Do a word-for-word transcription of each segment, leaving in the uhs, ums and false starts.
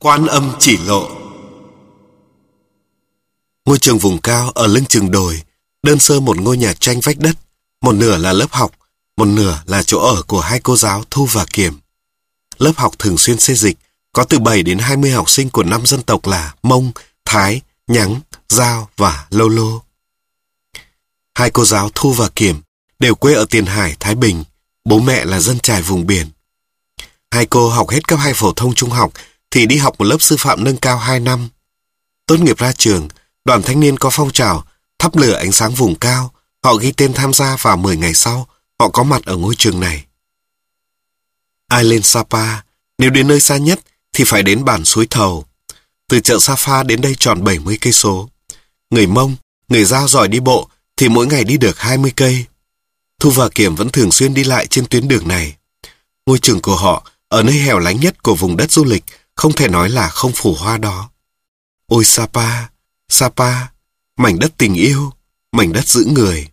Quan Âm Chỉ Lộ. Ngôi trường vùng cao ở lưng chừng đồi, đơn sơ một ngôi nhà tranh vách đất, một nửa là lớp học, một nửa là chỗ ở của hai cô giáo Thu và Kiểm. Lớp học thường xuyên xê dịch, có từ bảy đến hai mươi học sinh của năm dân tộc là Mông, Thái, Nhắng, Dao và Lô Lô. Hai cô giáo Thu và Kiểm đều quê ở Tiền Hải, Thái Bình, bố mẹ là dân chài vùng biển. Hai cô học hết cấp hai phổ thông trung học thì đi học một lớp sư phạm nâng cao hai năm. Tốt nghiệp ra trường, đoàn thanh niên có phong trào thắp lửa ánh sáng vùng cao, họ ghi tên tham gia và mười ngày sau, họ có mặt ở ngôi trường này. Ai lên Sapa, nếu đến nơi xa nhất thì phải đến bản Suối Thầu. Từ chợ Sa đến đây tròn bảy mươi cây số. Người Mông, người Dao giỏi đi bộ thì mỗi ngày đi được hai mươi cây. Thu và Kiểm vẫn thường xuyên đi lại trên tuyến đường này. Ngôi trường của họ ở nơi hẻo lánh nhất của vùng đất du lịch, không thể nói là không phủ hoa đó. Ôi Sapa, Sapa, mảnh đất tình yêu, mảnh đất giữ người.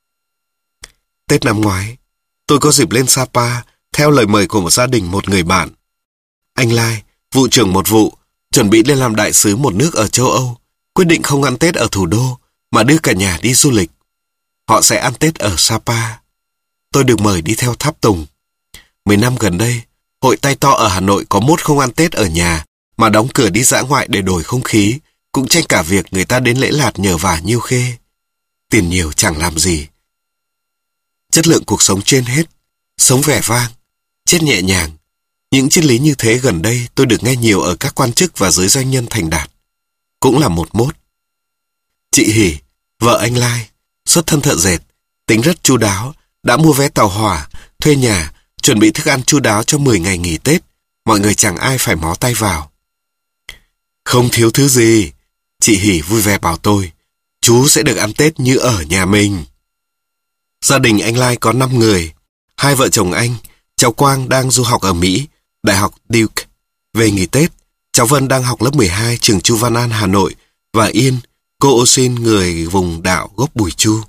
Tết năm ngoái, tôi có dịp lên Sapa theo lời mời của một gia đình một người bạn. Anh Lai, vụ trưởng một vụ, chuẩn bị lên làm đại sứ một nước ở châu Âu, quyết định không ăn Tết ở thủ đô, mà đưa cả nhà đi du lịch. Họ sẽ ăn Tết ở Sapa. Tôi được mời đi theo tháp tùng. Mấy năm gần đây, hội tay to ở Hà Nội có mốt không ăn Tết ở nhà, mà đóng cửa đi dã ngoại để đổi không khí, cũng tranh cả việc người ta đến lễ lạt nhờ vả nhiêu khê. Tiền nhiều chẳng làm gì. Chất lượng cuộc sống trên hết, sống vẻ vang, chết nhẹ nhàng. Những triết lý như thế gần đây tôi được nghe nhiều ở các quan chức và giới doanh nhân thành đạt. Cũng là một mốt. Chị Hỷ, vợ anh Lai, xuất thân thợ dệt, tính rất chu đáo, đã mua vé tàu hỏa, thuê nhà, chuẩn bị thức ăn chu đáo cho mười ngày nghỉ Tết, mọi người chẳng ai phải mó tay vào. Không thiếu thứ gì, chị Hỷ vui vẻ bảo tôi, chú sẽ được ăn Tết như ở nhà mình. Gia đình anh Lai có năm người, hai vợ chồng anh, cháu Quang đang du học ở Mỹ, Đại học Duke. Về nghỉ Tết, cháu Vân đang học lớp mười hai trường Chu Văn An Hà Nội, và Yên, cô ô xin người vùng đạo gốc Bùi Chu.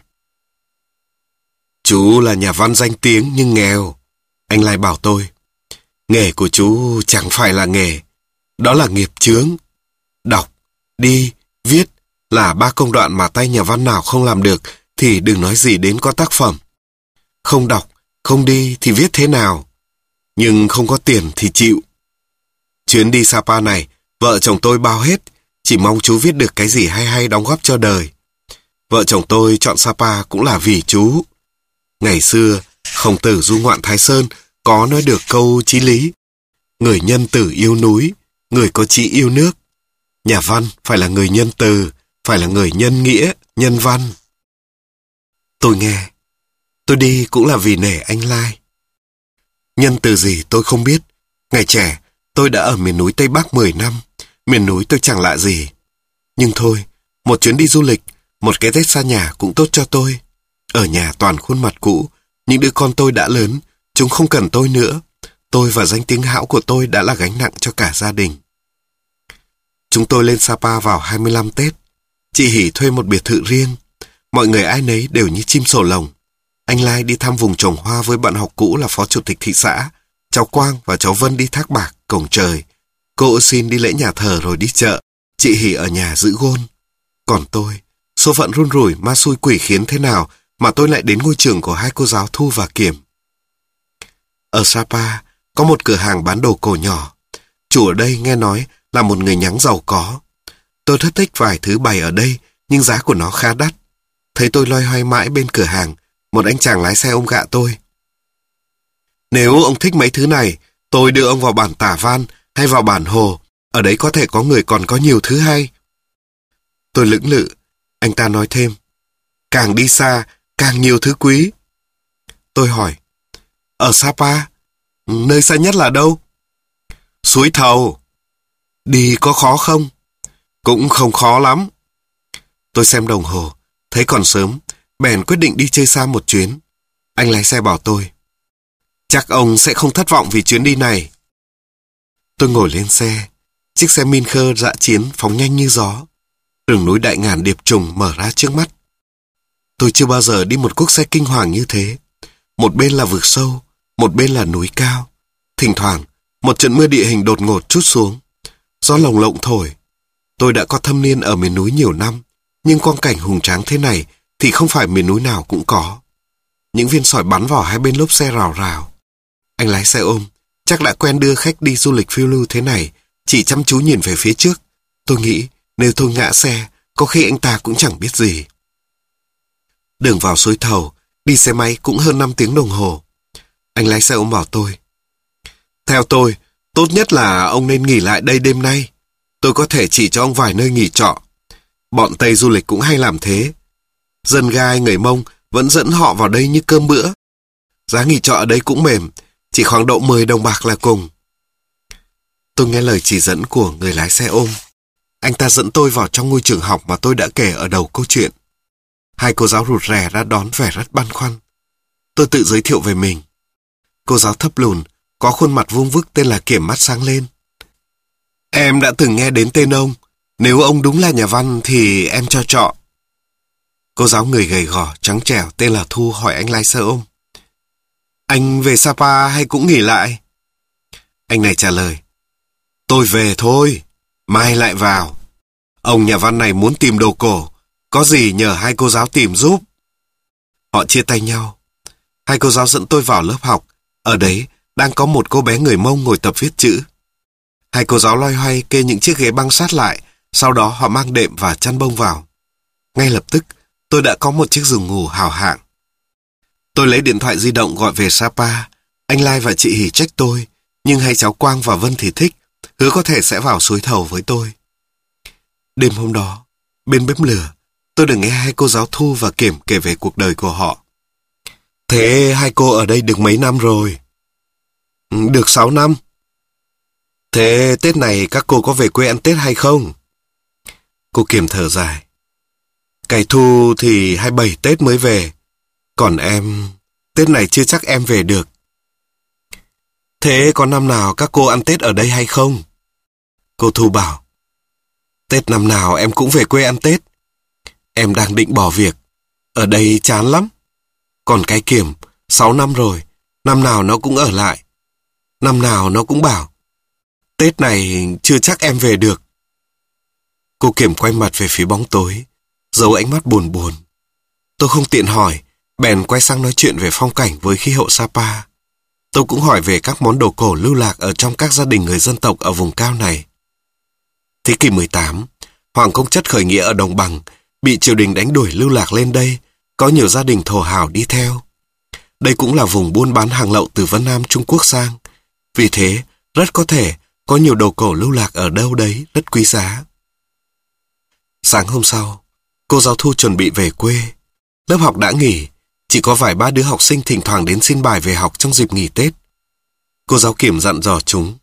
Chú là nhà văn danh tiếng nhưng nghèo. Anh Lai bảo tôi, nghề của chú chẳng phải là nghề, đó là nghiệp chướng. Đọc, đi, viết là ba công đoạn mà tay nhà văn nào không làm được thì đừng nói gì đến có tác phẩm. Không đọc, không đi thì viết thế nào? Nhưng không có tiền thì chịu. Chuyến đi Sapa này, vợ chồng tôi bao hết, chỉ mong chú viết được cái gì hay hay đóng góp cho đời. Vợ chồng tôi chọn Sapa cũng là vì chú. Ngày xưa, Khổng Tử du ngoạn Thái Sơn có nói được câu chí lý. Người nhân tử yêu núi, người có chí yêu nước. Nhà văn phải là người nhân từ, phải là người nhân nghĩa, nhân văn. Tôi nghe, tôi đi cũng là vì nể anh Lai. Nhân từ gì tôi không biết. Ngày trẻ, tôi đã ở miền núi Tây Bắc mười năm. Miền núi tôi chẳng lạ gì. Nhưng thôi, một chuyến đi du lịch, một cái Tết xa nhà cũng tốt cho tôi. Ở nhà toàn khuôn mặt cũ, những đứa con tôi đã lớn, chúng không cần tôi nữa. Tôi và danh tiếng hão của tôi đã là gánh nặng cho cả gia đình. Chúng tôi lên Sapa vào hai mươi lăm Tết. Chị Hỷ thuê một biệt thự riêng. Mọi người ai nấy đều như chim sổ lồng. Anh Lai đi thăm vùng trồng hoa với bạn học cũ là phó chủ tịch thị xã. Cháu Quang và cháu Vân đi thác bạc, cổng trời. Cô xin đi lễ nhà thờ rồi đi chợ. Chị Hỷ ở nhà giữ gôn. Còn tôi, số phận run rủi ma xui quỷ khiến thế nào mà tôi lại đến ngôi trường của hai cô giáo Thu và Kiểm. Ở Sapa, có một cửa hàng bán đồ cổ nhỏ. Chủ ở đây nghe nói là một người Nhắng giàu có. Tôi rất thích vài thứ bày ở đây, nhưng giá của nó khá đắt. Thấy tôi loay hoay mãi bên cửa hàng, một anh chàng lái xe ôm gạ tôi. Nếu ông thích mấy thứ này, tôi đưa ông vào bản Tả Văn hay vào bản Hồ. Ở đấy có thể có người còn có nhiều thứ hay. Tôi lưỡng lự. Anh ta nói thêm, càng đi xa, càng nhiều thứ quý. Tôi hỏi, ở Sapa, nơi xa nhất là đâu? Suối Thầu. Đi có khó không? Cũng không khó lắm. Tôi xem đồng hồ, thấy còn sớm, bèn quyết định đi chơi xa một chuyến. Anh lái xe bảo tôi, chắc ông sẽ không thất vọng vì chuyến đi này. Tôi ngồi lên xe, chiếc xe Minker dã chiến phóng nhanh như gió. Rừng núi Đại Ngàn điệp trùng mở ra trước mắt. Tôi chưa bao giờ đi một quốc xe kinh hoàng như thế. Một bên là vực sâu, một bên là núi cao. Thỉnh thoảng, một trận mưa địa hình đột ngột trút xuống. Gió lồng lộng thổi. Tôi đã có thâm niên ở miền núi nhiều năm, nhưng quang cảnh hùng tráng thế này thì không phải miền núi nào cũng có. Những viên sỏi bắn vào hai bên lốp xe rào rào. Anh lái xe ôm, chắc đã quen đưa khách đi du lịch phiêu lưu thế này, chỉ chăm chú nhìn về phía trước. Tôi nghĩ nếu tôi ngã xe, có khi anh ta cũng chẳng biết gì. Đường vào Suối Thầu, đi xe máy cũng hơn năm tiếng đồng hồ. Anh lái xe ôm bảo tôi: theo tôi, tốt nhất là ông nên nghỉ lại đây đêm nay. Tôi có thể chỉ cho ông vài nơi nghỉ trọ. Bọn Tây du lịch cũng hay làm thế. Dân Gai, người Mông vẫn dẫn họ vào đây như cơm bữa. Giá nghỉ trọ ở đây cũng mềm, chỉ khoảng độ mười đồng bạc là cùng. Tôi nghe lời chỉ dẫn của người lái xe ôm. Anh ta dẫn tôi vào trong ngôi trường học mà tôi đã kể ở đầu câu chuyện. Hai cô giáo rụt rè đã đón vẻ rất băn khoăn. Tôi tự giới thiệu về mình. Cô giáo thấp lùn, có khuôn mặt vuông vức tên là Kiểm mắt sáng lên. Em đã từng nghe đến tên ông. Nếu ông đúng là nhà văn thì em cho trọ. Cô giáo người gầy gò, trắng trẻo tên là Thu hỏi anh lái xe ôm: anh về Sapa hay cũng nghỉ lại? Anh này trả lời: tôi về thôi, mai lại vào. Ông nhà văn này muốn tìm đồ cổ, có gì nhờ hai cô giáo tìm giúp. Họ chia tay nhau. Hai cô giáo dẫn tôi vào lớp học. Ở đấy đang có một cô bé người Mông ngồi tập viết chữ. Hai cô giáo loay hoay kê những chiếc ghế băng sát lại, sau đó họ mang đệm và chăn bông vào. Ngay lập tức, tôi đã có một chiếc giường ngủ hào hạng. Tôi lấy điện thoại di động gọi về Sapa. Anh Lai và chị Hỷ trách tôi, nhưng hai cháu Quang và Vân thì thích, hứa có thể sẽ vào Suối Thầu với tôi. Đêm hôm đó, bên bếp lửa, tôi được nghe hai cô giáo Thu và Kiểm kể về cuộc đời của họ. Thế hai cô ở đây được mấy năm rồi? Được sáu năm. Thế Tết này các cô có về quê ăn Tết hay không? Cô Kiểm thở dài. Cái Thu thì hai mươi bảy Tết mới về. Còn em, Tết này chưa chắc em về được. Thế có năm nào các cô ăn Tết ở đây hay không? Cô Thu bảo: Tết năm nào em cũng về quê ăn Tết. Em đang định bỏ việc. Ở đây chán lắm. Còn cái Kiểm, sáu năm rồi, năm nào nó cũng ở lại. Năm nào nó cũng bảo: Tết này chưa chắc em về được. Cô Kiểm quay mặt về phía bóng tối, giấu ánh mắt buồn buồn. Tôi không tiện hỏi, bèn quay sang nói chuyện về phong cảnh với khí hậu Sapa. Tôi cũng hỏi về các món đồ cổ lưu lạc ở trong các gia đình người dân tộc ở vùng cao này. Thế kỷ mười tám, Hoàng Công Chất khởi nghĩa ở Đồng Bằng, bị triều đình đánh đuổi lưu lạc lên đây, có nhiều gia đình thổ hào đi theo. Đây cũng là vùng buôn bán hàng lậu từ Vân Nam Trung Quốc sang. Vì thế, rất có thể có nhiều đồ cổ lưu lạc ở đâu đấy rất quý giá. Sáng hôm sau, cô giáo Thu chuẩn bị về quê. Lớp học đã nghỉ, chỉ có vài ba đứa học sinh thỉnh thoảng đến xin bài về học trong dịp nghỉ Tết. Cô giáo Kiểm dặn dò chúng.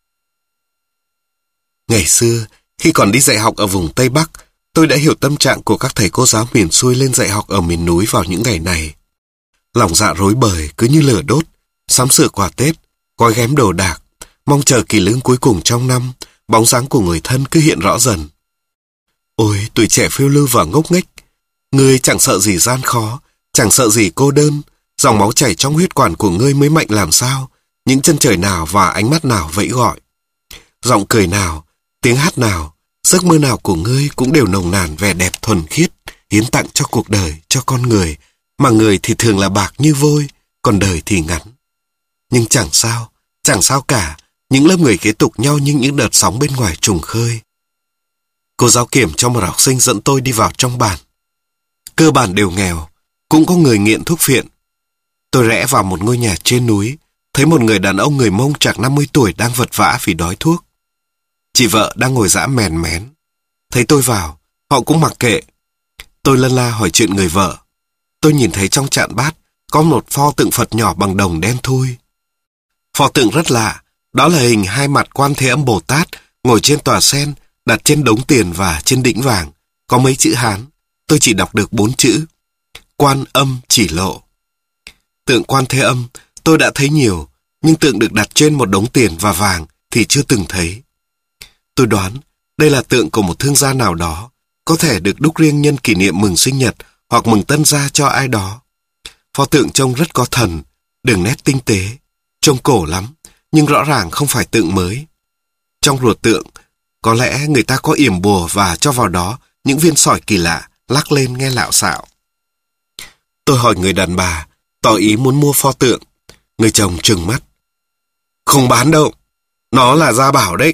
Ngày xưa, khi còn đi dạy học ở vùng Tây Bắc, tôi đã hiểu tâm trạng của các thầy cô giáo miền xuôi lên dạy học ở miền núi vào những ngày này. Lòng dạ rối bời cứ như lửa đốt, sắm sửa quà Tết, gói ghém đồ đạc, mong chờ kỳ lương cuối cùng trong năm, bóng dáng của người thân cứ hiện rõ dần. Ôi, tuổi trẻ phiêu lưu và ngốc nghếch, ngươi chẳng sợ gì gian khó, chẳng sợ gì cô đơn, dòng máu chảy trong huyết quản của ngươi mới mạnh làm sao, những chân trời nào và ánh mắt nào vẫy gọi. Giọng cười nào, tiếng hát nào, giấc mơ nào của ngươi cũng đều nồng nàn vẻ đẹp thuần khiết, hiến tặng cho cuộc đời, cho con người, mà người thì thường là bạc như vôi, còn đời thì ngắn. Nhưng chẳng sao, chẳng sao cả, những lớp người kế tục nhau như những đợt sóng bên ngoài trùng khơi. Cô giáo Kiểm cho một học sinh dẫn tôi đi vào trong bản. Cơ bản đều nghèo, cũng có người nghiện thuốc phiện. Tôi rẽ vào một ngôi nhà trên núi, thấy một người đàn ông người Mông chạc năm mươi tuổi đang vật vã vì đói thuốc. Chị vợ đang ngồi dã mèn mén. Thấy tôi vào, họ cũng mặc kệ. Tôi lân la hỏi chuyện người vợ. Tôi nhìn thấy trong chạn bát có một pho tượng Phật nhỏ bằng đồng đen thui. Pho tượng rất lạ, đó là hình hai mặt Quan Thế Âm Bồ Tát ngồi trên tòa sen, đặt trên đống tiền và trên đỉnh vàng. Có mấy chữ Hán, tôi chỉ đọc được bốn chữ: Quan Âm Chỉ Lộ. Tượng Quan Thế Âm tôi đã thấy nhiều, nhưng tượng được đặt trên một đống tiền và vàng thì chưa từng thấy. Tôi đoán đây là tượng của một thương gia nào đó, có thể được đúc riêng nhân kỷ niệm mừng sinh nhật hoặc mừng tân gia cho ai đó. Pho tượng trông rất có thần, đường nét tinh tế, trông cổ lắm, nhưng rõ ràng không phải tượng mới. Trong ruột tượng Có lẽ người ta có yểm bùa và cho vào đó những viên sỏi kỳ lạ, lắc lên nghe lạo xạo. Tôi hỏi người đàn bà, tỏ ý muốn mua pho tượng. Người chồng trừng mắt. Không bán đâu, nó là gia bảo đấy.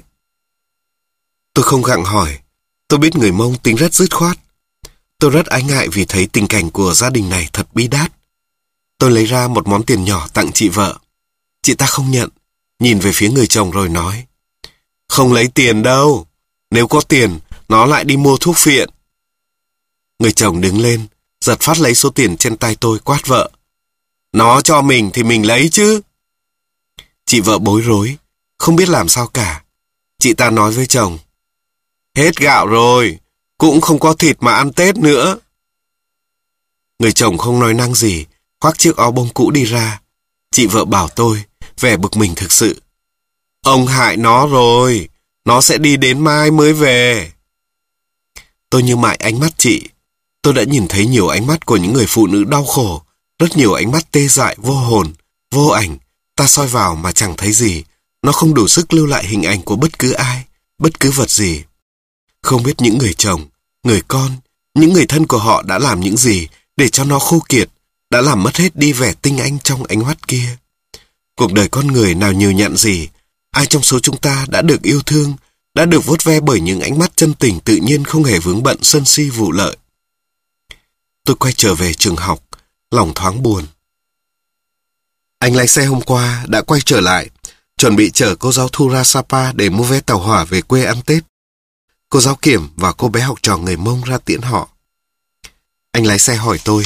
Tôi không gặng hỏi, tôi biết người Mông tính rất dứt khoát. Tôi rất ái ngại vì thấy tình cảnh của gia đình này thật bi đát. Tôi lấy ra một món tiền nhỏ tặng chị vợ. Chị ta không nhận, nhìn về phía người chồng rồi nói. Không lấy tiền đâu, nếu có tiền, nó lại đi mua thuốc phiện. Người chồng đứng lên, giật phát lấy số tiền trên tay tôi quát vợ. Nó cho mình thì mình lấy chứ. Chị vợ bối rối, không biết làm sao cả. Chị ta nói với chồng. Hết gạo rồi, cũng không có thịt mà ăn Tết nữa. Người chồng không nói năng gì, khoác chiếc áo bông cũ đi ra. Chị vợ bảo tôi, vẻ bực mình thực sự. Ông hại nó rồi, nó sẽ đi đến mai mới về. Tôi như mại ánh mắt chị. Tôi đã nhìn thấy nhiều ánh mắt của những người phụ nữ đau khổ, rất nhiều ánh mắt tê dại vô hồn, vô ảnh. Ta soi vào mà chẳng thấy gì. Nó không đủ sức lưu lại hình ảnh của bất cứ ai, bất cứ vật gì. Không biết những người chồng, người con, những người thân của họ đã làm những gì để cho nó khô kiệt, đã làm mất hết đi vẻ tinh anh trong ánh mắt kia. Cuộc đời con người nào nhiều nhặn gì, ai trong số chúng ta đã được yêu thương, đã được vuốt ve bởi những ánh mắt chân tình tự nhiên không hề vướng bận sân si vụ lợi. Tôi quay trở về trường học, lòng thoáng buồn. Anh lái xe hôm qua đã quay trở lại, chuẩn bị chở cô giáo Thu ra Sapa để mua vé tàu hỏa về quê ăn Tết. Cô giáo Kiểm và cô bé học trò người Mông ra tiễn họ. Anh lái xe hỏi tôi.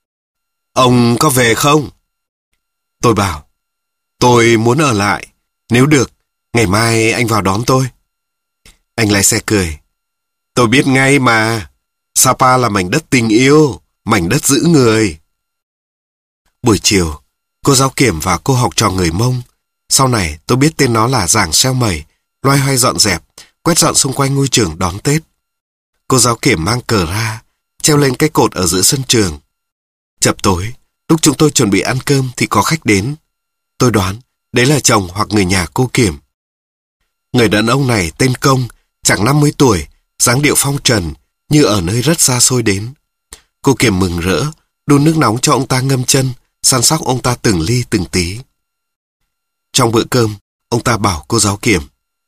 Ông có về không? Tôi bảo. Tôi muốn ở lại. Nếu được, ngày mai anh vào đón tôi. Anh lái xe cười. Tôi biết ngay mà. Sapa là mảnh đất tình yêu, mảnh đất giữ người. Buổi chiều, cô giáo Kiểm và cô học trò người Mông. Sau này tôi biết tên nó là Giàng Xeo Mẩy, loay hoay dọn dẹp, quét dọn xung quanh ngôi trường đón Tết. Cô giáo Kiểm mang cờ ra, treo lên cái cột ở giữa sân trường. Chập tối, lúc chúng tôi chuẩn bị ăn cơm thì có khách đến. Tôi đoán đấy là chồng hoặc người nhà cô Kiểm. Người đàn ông này tên Công, chẳng năm mươi tuổi, dáng điệu phong trần, như ở nơi rất xa xôi đến. Cô Kiểm mừng rỡ, đun nước nóng cho ông ta ngâm chân, săn sóc ông ta từng ly từng tí. Trong bữa cơm, ông ta bảo cô giáo Kiểm.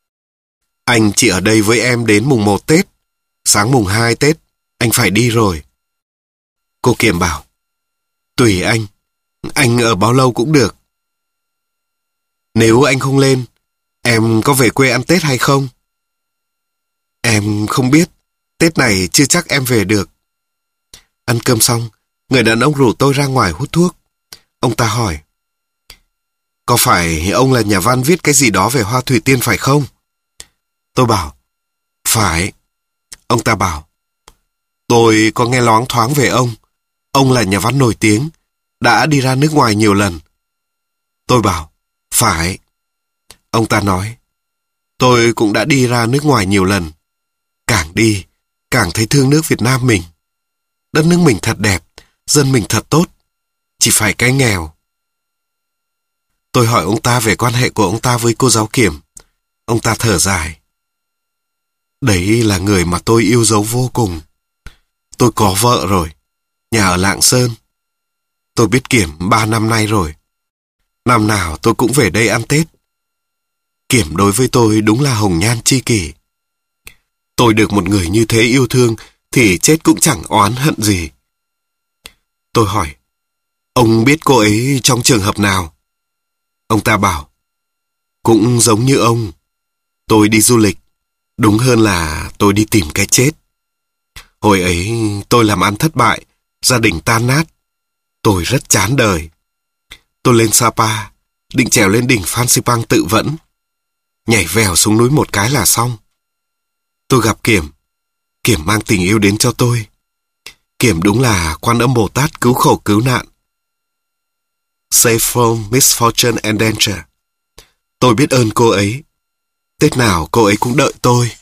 Anh chỉ ở đây với em đến mùng một Tết. Sáng mùng hai Tết, anh phải đi rồi. Cô Kiểm bảo. Tùy anh, anh ở bao lâu cũng được. Nếu anh không lên, em có về quê ăn Tết hay không? Em không biết, Tết này chưa chắc em về được. Ăn cơm xong, người đàn ông rủ tôi ra ngoài hút thuốc. Ông ta hỏi. Có phải ông là nhà văn viết cái gì đó về hoa thủy tiên phải không? Tôi bảo. Phải. Ông ta bảo. Tôi có nghe loáng thoáng về ông. Ông là nhà văn nổi tiếng, đã đi ra nước ngoài nhiều lần. Tôi bảo. Phải. Ông ta nói. Tôi cũng đã đi ra nước ngoài nhiều lần. Càng đi, càng thấy thương nước Việt Nam mình. Đất nước mình thật đẹp, dân mình thật tốt. Chỉ phải cái nghèo. Tôi hỏi ông ta về quan hệ của ông ta với cô giáo Kiểm. Ông ta thở dài. Đấy là người mà tôi yêu dấu vô cùng. Tôi có vợ rồi, nhà ở Lạng Sơn. Tôi biết Kiểm ba năm nay rồi. Năm nào tôi cũng về đây ăn Tết. Kiểm đối với tôi đúng là hồng nhan tri kỷ. Tôi được một người như thế yêu thương thì chết cũng chẳng oán hận gì. Tôi hỏi, ông biết cô ấy trong trường hợp nào? Ông ta bảo, cũng giống như ông. Tôi đi du lịch, đúng hơn là tôi đi tìm cái chết. Hồi ấy tôi làm ăn thất bại, gia đình tan nát. Tôi rất chán đời. Tôi lên Sapa, định trèo lên đỉnh Phan Xipang tự vẫn. Nhảy vèo xuống núi một cái là xong. Tôi gặp Kiểm. Kiểm mang tình yêu đến cho tôi. Kiểm đúng là Quan Âm Bồ Tát cứu khổ cứu nạn. Save from misfortune and danger. Tôi biết ơn cô ấy. Tết nào cô ấy cũng đợi tôi.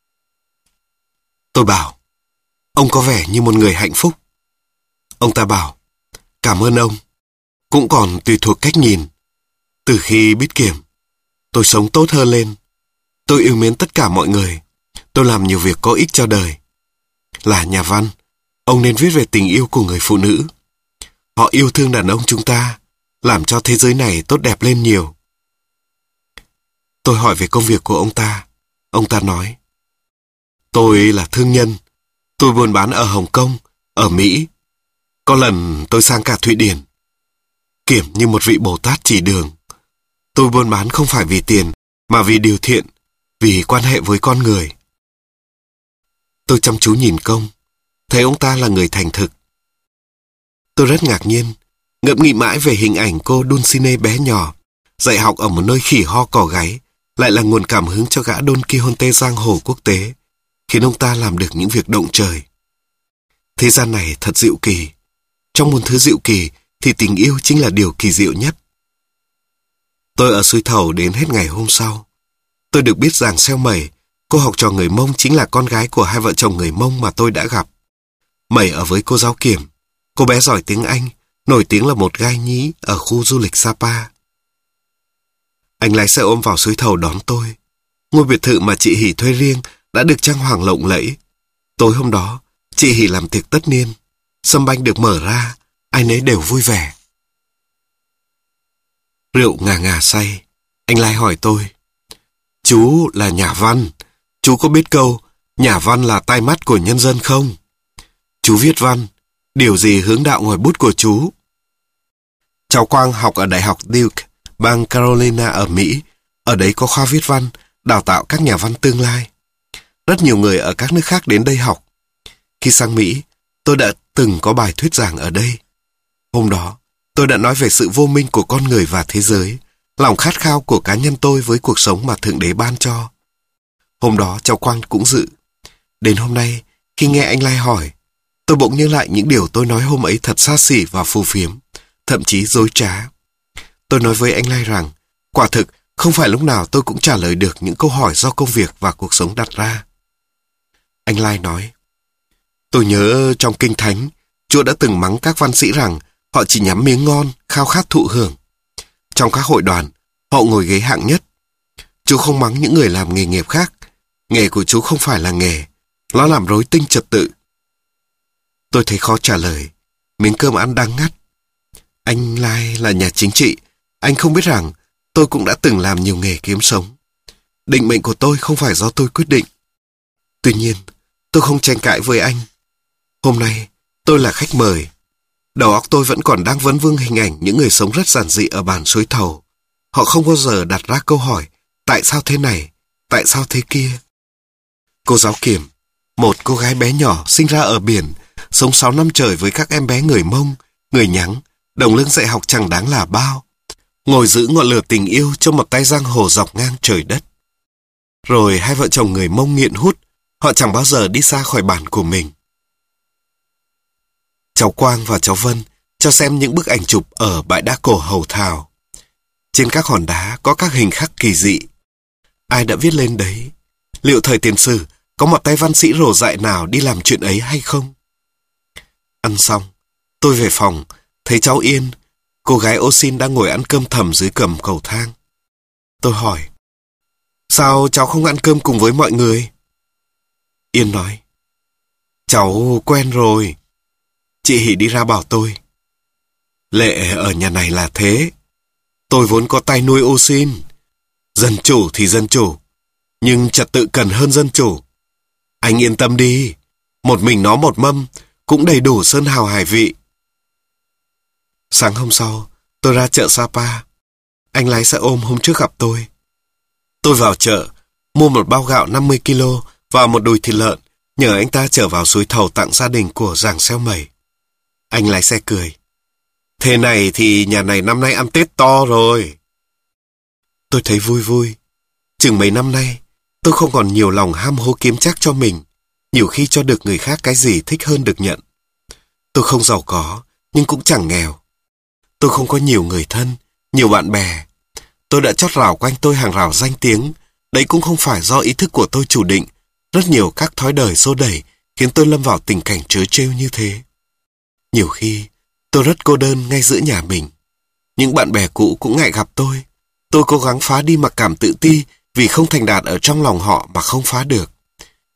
Tôi bảo, ông có vẻ như một người hạnh phúc. Ông ta bảo, cảm ơn ông. Cũng còn tùy thuộc cách nhìn. Từ khi biết Kiểm, tôi sống tốt hơn lên. Tôi yêu mến tất cả mọi người. Tôi làm nhiều việc có ích cho đời. Là nhà văn, ông nên viết về tình yêu của người phụ nữ. Họ yêu thương đàn ông chúng ta, làm cho thế giới này tốt đẹp lên nhiều. Tôi hỏi về công việc của ông ta. Ông ta nói, tôi là thương nhân. Tôi buôn bán ở Hồng Kông, ở Mỹ. Có lần tôi sang cả Thụy Điển. Kiểm như một vị Bồ Tát chỉ đường. Tôi buôn bán không phải vì tiền, mà vì điều thiện, vì quan hệ với con người. Tôi chăm chú nhìn Công, thấy ông ta là người thành thực. Tôi rất ngạc nhiên, ngẫm nghĩ mãi về hình ảnh cô Dulcinea bé nhỏ, dạy học ở một nơi khỉ ho cò gáy, lại là nguồn cảm hứng cho gã Don Quixote giang hồ quốc tế, khiến ông ta làm được những việc động trời. Thế gian này thật diệu kỳ. Trong một thứ diệu kỳ thì tình yêu chính là điều kỳ diệu nhất. Tôi ở Suối Thầu đến hết ngày hôm sau. Tôi được biết rằng Xeo Mẩy, cô học trò người Mông, chính là con gái của hai vợ chồng người Mông mà tôi đã gặp. Mẩy ở với cô giáo Kiểm. Cô bé giỏi tiếng Anh, nổi tiếng là một gai nhí ở khu du lịch Sapa. Anh lái xe ôm vào Suối Thầu đón tôi. Ngôi biệt thự mà chị Hỷ thuê riêng đã được trang hoàng lộng lẫy. Tối hôm đó, chị Hỷ làm tiệc tất niên. Sâm banh được mở ra, ai nấy đều vui vẻ. Rượu ngà ngà say, anh Lai hỏi tôi, chú là nhà văn, chú có biết câu nhà văn là tai mắt của nhân dân không? Chú viết văn, điều gì hướng đạo ngòi bút của chú? Cháu Quang học ở Đại học Duke, bang Carolina ở Mỹ. Ở đấy có khoa viết văn, đào tạo các nhà văn tương lai. Rất nhiều người ở các nước khác đến đây học. Khi sang Mỹ, tôi đã từng có bài thuyết giảng ở đây. Hôm đó, tôi đã nói về sự vô minh của con người và thế giới, lòng khát khao của cá nhân tôi với cuộc sống mà Thượng Đế ban cho. Hôm đó cháu Quang cũng dự. Đến hôm nay, khi nghe anh Lai hỏi, tôi bỗng nhớ lại những điều tôi nói hôm ấy thật xa xỉ và phù phiếm, thậm chí dối trá. Tôi nói với anh Lai rằng, quả thực không phải lúc nào tôi cũng trả lời được những câu hỏi do công việc và cuộc sống đặt ra. Anh Lai nói, tôi nhớ trong Kinh Thánh, Chúa đã từng mắng các văn sĩ rằng họ chỉ nhắm miếng ngon, khao khát thụ hưởng. Trong các hội đoàn, họ ngồi ghế hạng nhất. Chúa không mắng những người làm nghề nghiệp khác. Nghề của Chúa không phải là nghề, nó làm rối tinh trật tự. Tôi thấy khó trả lời, miếng cơm ăn đang ngắt. Anh Lai là nhà chính trị, anh không biết rằng tôi cũng đã từng làm nhiều nghề kiếm sống. Định mệnh của tôi không phải do tôi quyết định. Tuy nhiên, tôi không tranh cãi với anh. Hôm nay, tôi là khách mời. Đầu óc tôi vẫn còn đang vấn vương hình ảnh những người sống rất giản dị ở bản Suối Thầu. Họ không bao giờ đặt ra câu hỏi, tại sao thế này, tại sao thế kia. Cô giáo Kiểm, một cô gái bé nhỏ sinh ra ở biển, sống sáu năm trời với các em bé người Mông, người Nhắng, đồng lương dạy học chẳng đáng là bao. Ngồi giữ ngọn lửa tình yêu cho một tay giang hồ dọc ngang trời đất. Rồi hai vợ chồng người Mông nghiện hút, họ chẳng bao giờ đi xa khỏi bản của mình. Cháu Quang và cháu Vân cho xem những bức ảnh chụp ở bãi đá cổ Hầu Thào. Trên các hòn đá có các hình khắc kỳ dị. Ai đã viết lên đấy? Liệu thời tiền sử có một tay văn sĩ rồ dại nào đi làm chuyện ấy hay không? Ăn xong, tôi về phòng, thấy cháu Yên, cô gái ô xin đang ngồi ăn cơm thầm dưới cầm cầu thang. Tôi hỏi, sao cháu không ăn cơm cùng với mọi người? Yên nói, cháu quen rồi. Chị Hỷ đi ra bảo tôi, lệ ở nhà này là thế. Tôi vốn có tay nuôi ô xin. Dân chủ thì dân chủ, nhưng trật tự cần hơn dân chủ. Anh yên tâm đi, một mình nó một mâm cũng đầy đủ sơn hào hải vị. Sáng hôm sau, tôi ra chợ Sapa. Anh lái xe ôm hôm trước gặp tôi. Tôi vào chợ, mua một bao gạo năm mươi ki lô và một đùi thịt lợn, nhờ anh ta chở vào Suối Thầu tặng gia đình của giàng Xeo Mẩy. Anh lái xe cười. Thế này thì nhà này năm nay ăn Tết to rồi. Tôi thấy vui vui. Chừng mấy năm nay, tôi không còn nhiều lòng ham hố kiếm chắc cho mình, nhiều khi cho được người khác cái gì thích hơn được nhận. Tôi không giàu có, nhưng cũng chẳng nghèo. Tôi không có nhiều người thân, nhiều bạn bè. Tôi đã chót rào quanh tôi hàng rào danh tiếng. Đấy cũng không phải do ý thức của tôi chủ định. Rất nhiều các thói đời xô đẩy khiến tôi lâm vào tình cảnh trớ trêu như thế. Nhiều khi, tôi rất cô đơn ngay giữa nhà mình. Những bạn bè cũ cũng ngại gặp tôi. Tôi cố gắng phá đi mặc cảm tự ti vì không thành đạt ở trong lòng họ mà không phá được.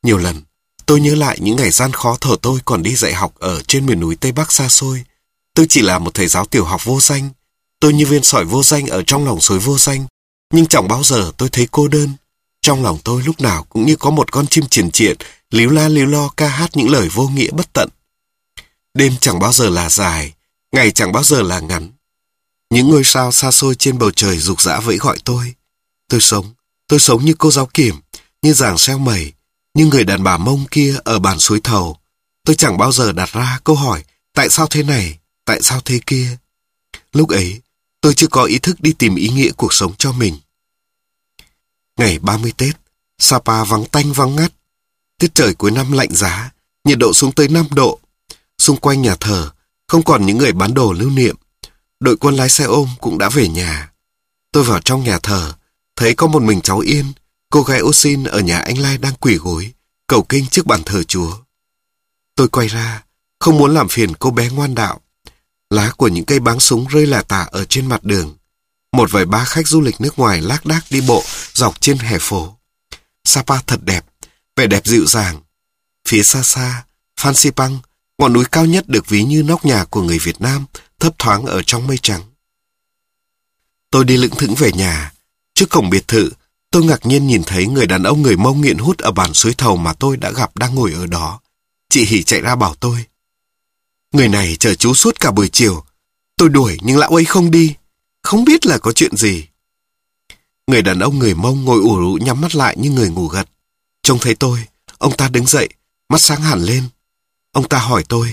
Nhiều lần, tôi nhớ lại những ngày gian khó thở tôi còn đi dạy học ở trên miền núi Tây Bắc xa xôi. Tôi chỉ là một thầy giáo tiểu học vô danh. Tôi như viên sỏi vô danh ở trong lòng suối vô danh. Nhưng chẳng bao giờ tôi thấy cô đơn. Trong lòng tôi lúc nào cũng như có một con chim triền triện, líu la líu lo ca hát những lời vô nghĩa bất tận. Đêm chẳng bao giờ là dài, ngày chẳng bao giờ là ngắn. Những ngôi sao xa xôi trên bầu trời rục rã vẫy gọi tôi. Tôi sống, tôi sống như cô giáo Kiểm, như Giàng Xeo Mẩy, như người đàn bà Mông kia ở bàn suối Thầu. Tôi chẳng bao giờ đặt ra câu hỏi tại sao thế này, tại sao thế kia. Lúc ấy, tôi chưa có ý thức đi tìm ý nghĩa cuộc sống cho mình. Ngày ba mươi Tết, Sapa vắng tanh vắng ngắt. Tiết trời cuối năm lạnh giá, nhiệt độ xuống tới năm độ. Xung quanh nhà thờ, không còn những người bán đồ lưu niệm. Đội quân lái xe ôm cũng đã về nhà. Tôi vào trong nhà thờ, thấy có một mình cháu Yên, cô gái ô xin ở nhà anh Lai đang quỳ gối, cầu kinh trước bàn thờ Chúa. Tôi quay ra, không muốn làm phiền cô bé ngoan đạo. Lá của những cây báng súng rơi lả tả ở trên mặt đường. Một vài ba khách du lịch nước ngoài lác đác đi bộ dọc trên hè phố. Sapa thật đẹp, vẻ đẹp dịu dàng. Phía xa xa, Phan Xipang, ngọn núi cao nhất được ví như nóc nhà của người Việt Nam, thấp thoáng ở trong mây trắng. Tôi đi lững thững về nhà. Trước cổng biệt thự, tôi ngạc nhiên nhìn thấy người đàn ông người Mông nghiện hút ở bàn suối Thầu mà tôi đã gặp đang ngồi ở đó. Chị Hỷ chạy ra bảo tôi. Người này chờ chú suốt cả buổi chiều. Tôi đuổi nhưng lão ấy không đi. Không biết là có chuyện gì. Người đàn ông người Mông ngồi ủ rũ nhắm mắt lại như người ngủ gật. Trông thấy tôi, ông ta đứng dậy, mắt sáng hẳn lên. Ông ta hỏi tôi.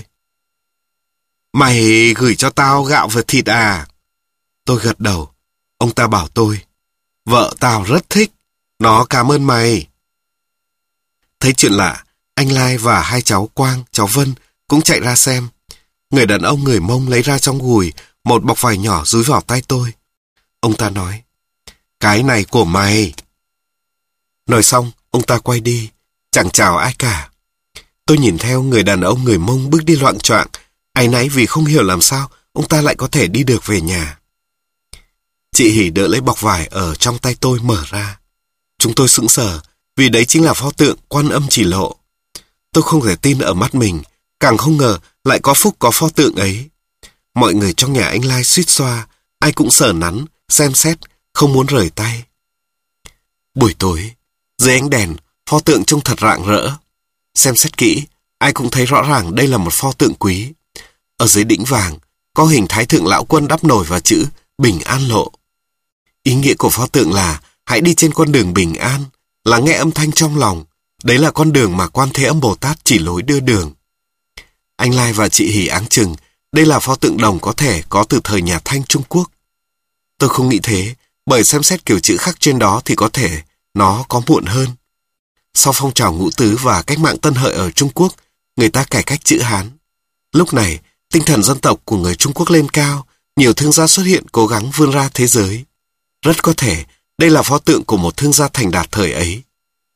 Mày gửi cho tao gạo và thịt à? Tôi gật đầu. Ông ta bảo tôi. Vợ tao rất thích. Nó cảm ơn mày. Thấy chuyện lạ, anh Lai và hai cháu Quang, cháu Vân cũng chạy ra xem. Người đàn ông người Mông lấy ra trong gùi một bọc vải nhỏ dúi vào tay tôi. Ông ta nói. Cái này của mày. Nói xong, ông ta quay đi, chẳng chào ai cả. Tôi nhìn theo người đàn ông người Mông bước đi loạng choạng, áy náy vì không hiểu làm sao ông ta lại có thể đi được về nhà. Chị Hỷ đỡ lấy bọc vải ở trong tay tôi mở ra. Chúng tôi sững sờ, vì đấy chính là pho tượng Quan Âm Chỉ Lộ. Tôi không thể tin ở mắt mình, càng không ngờ lại có phúc có pho tượng ấy. Mọi người trong nhà anh Lai suýt xoa, ai cũng sờ nắn, xem xét, không muốn rời tay. Buổi tối, dưới ánh đèn, pho tượng trông thật rạng rỡ. Xem xét kỹ, ai cũng thấy rõ ràng đây là một pho tượng quý. Ở dưới đỉnh vàng, có hình Thái Thượng Lão Quân đắp nổi và chữ Bình An Lộ. Ý nghĩa của pho tượng là hãy đi trên con đường bình an, lắng nghe âm thanh trong lòng. Đấy là con đường mà Quan Thế Âm Bồ Tát chỉ lối đưa đường. Anh Lai và chị Hỷ áng chừng, đây là pho tượng đồng có thể có từ thời nhà Thanh Trung Quốc. Tôi không nghĩ thế, bởi xem xét kiểu chữ khắc trên đó thì có thể nó có muộn hơn. Sau phong trào ngũ tứ và cách mạng Tân Hợi ở Trung Quốc, người ta cải cách chữ Hán. Lúc này, tinh thần dân tộc của người Trung Quốc lên cao, nhiều thương gia xuất hiện cố gắng vươn ra thế giới. Rất có thể, đây là pho tượng của một thương gia thành đạt thời ấy.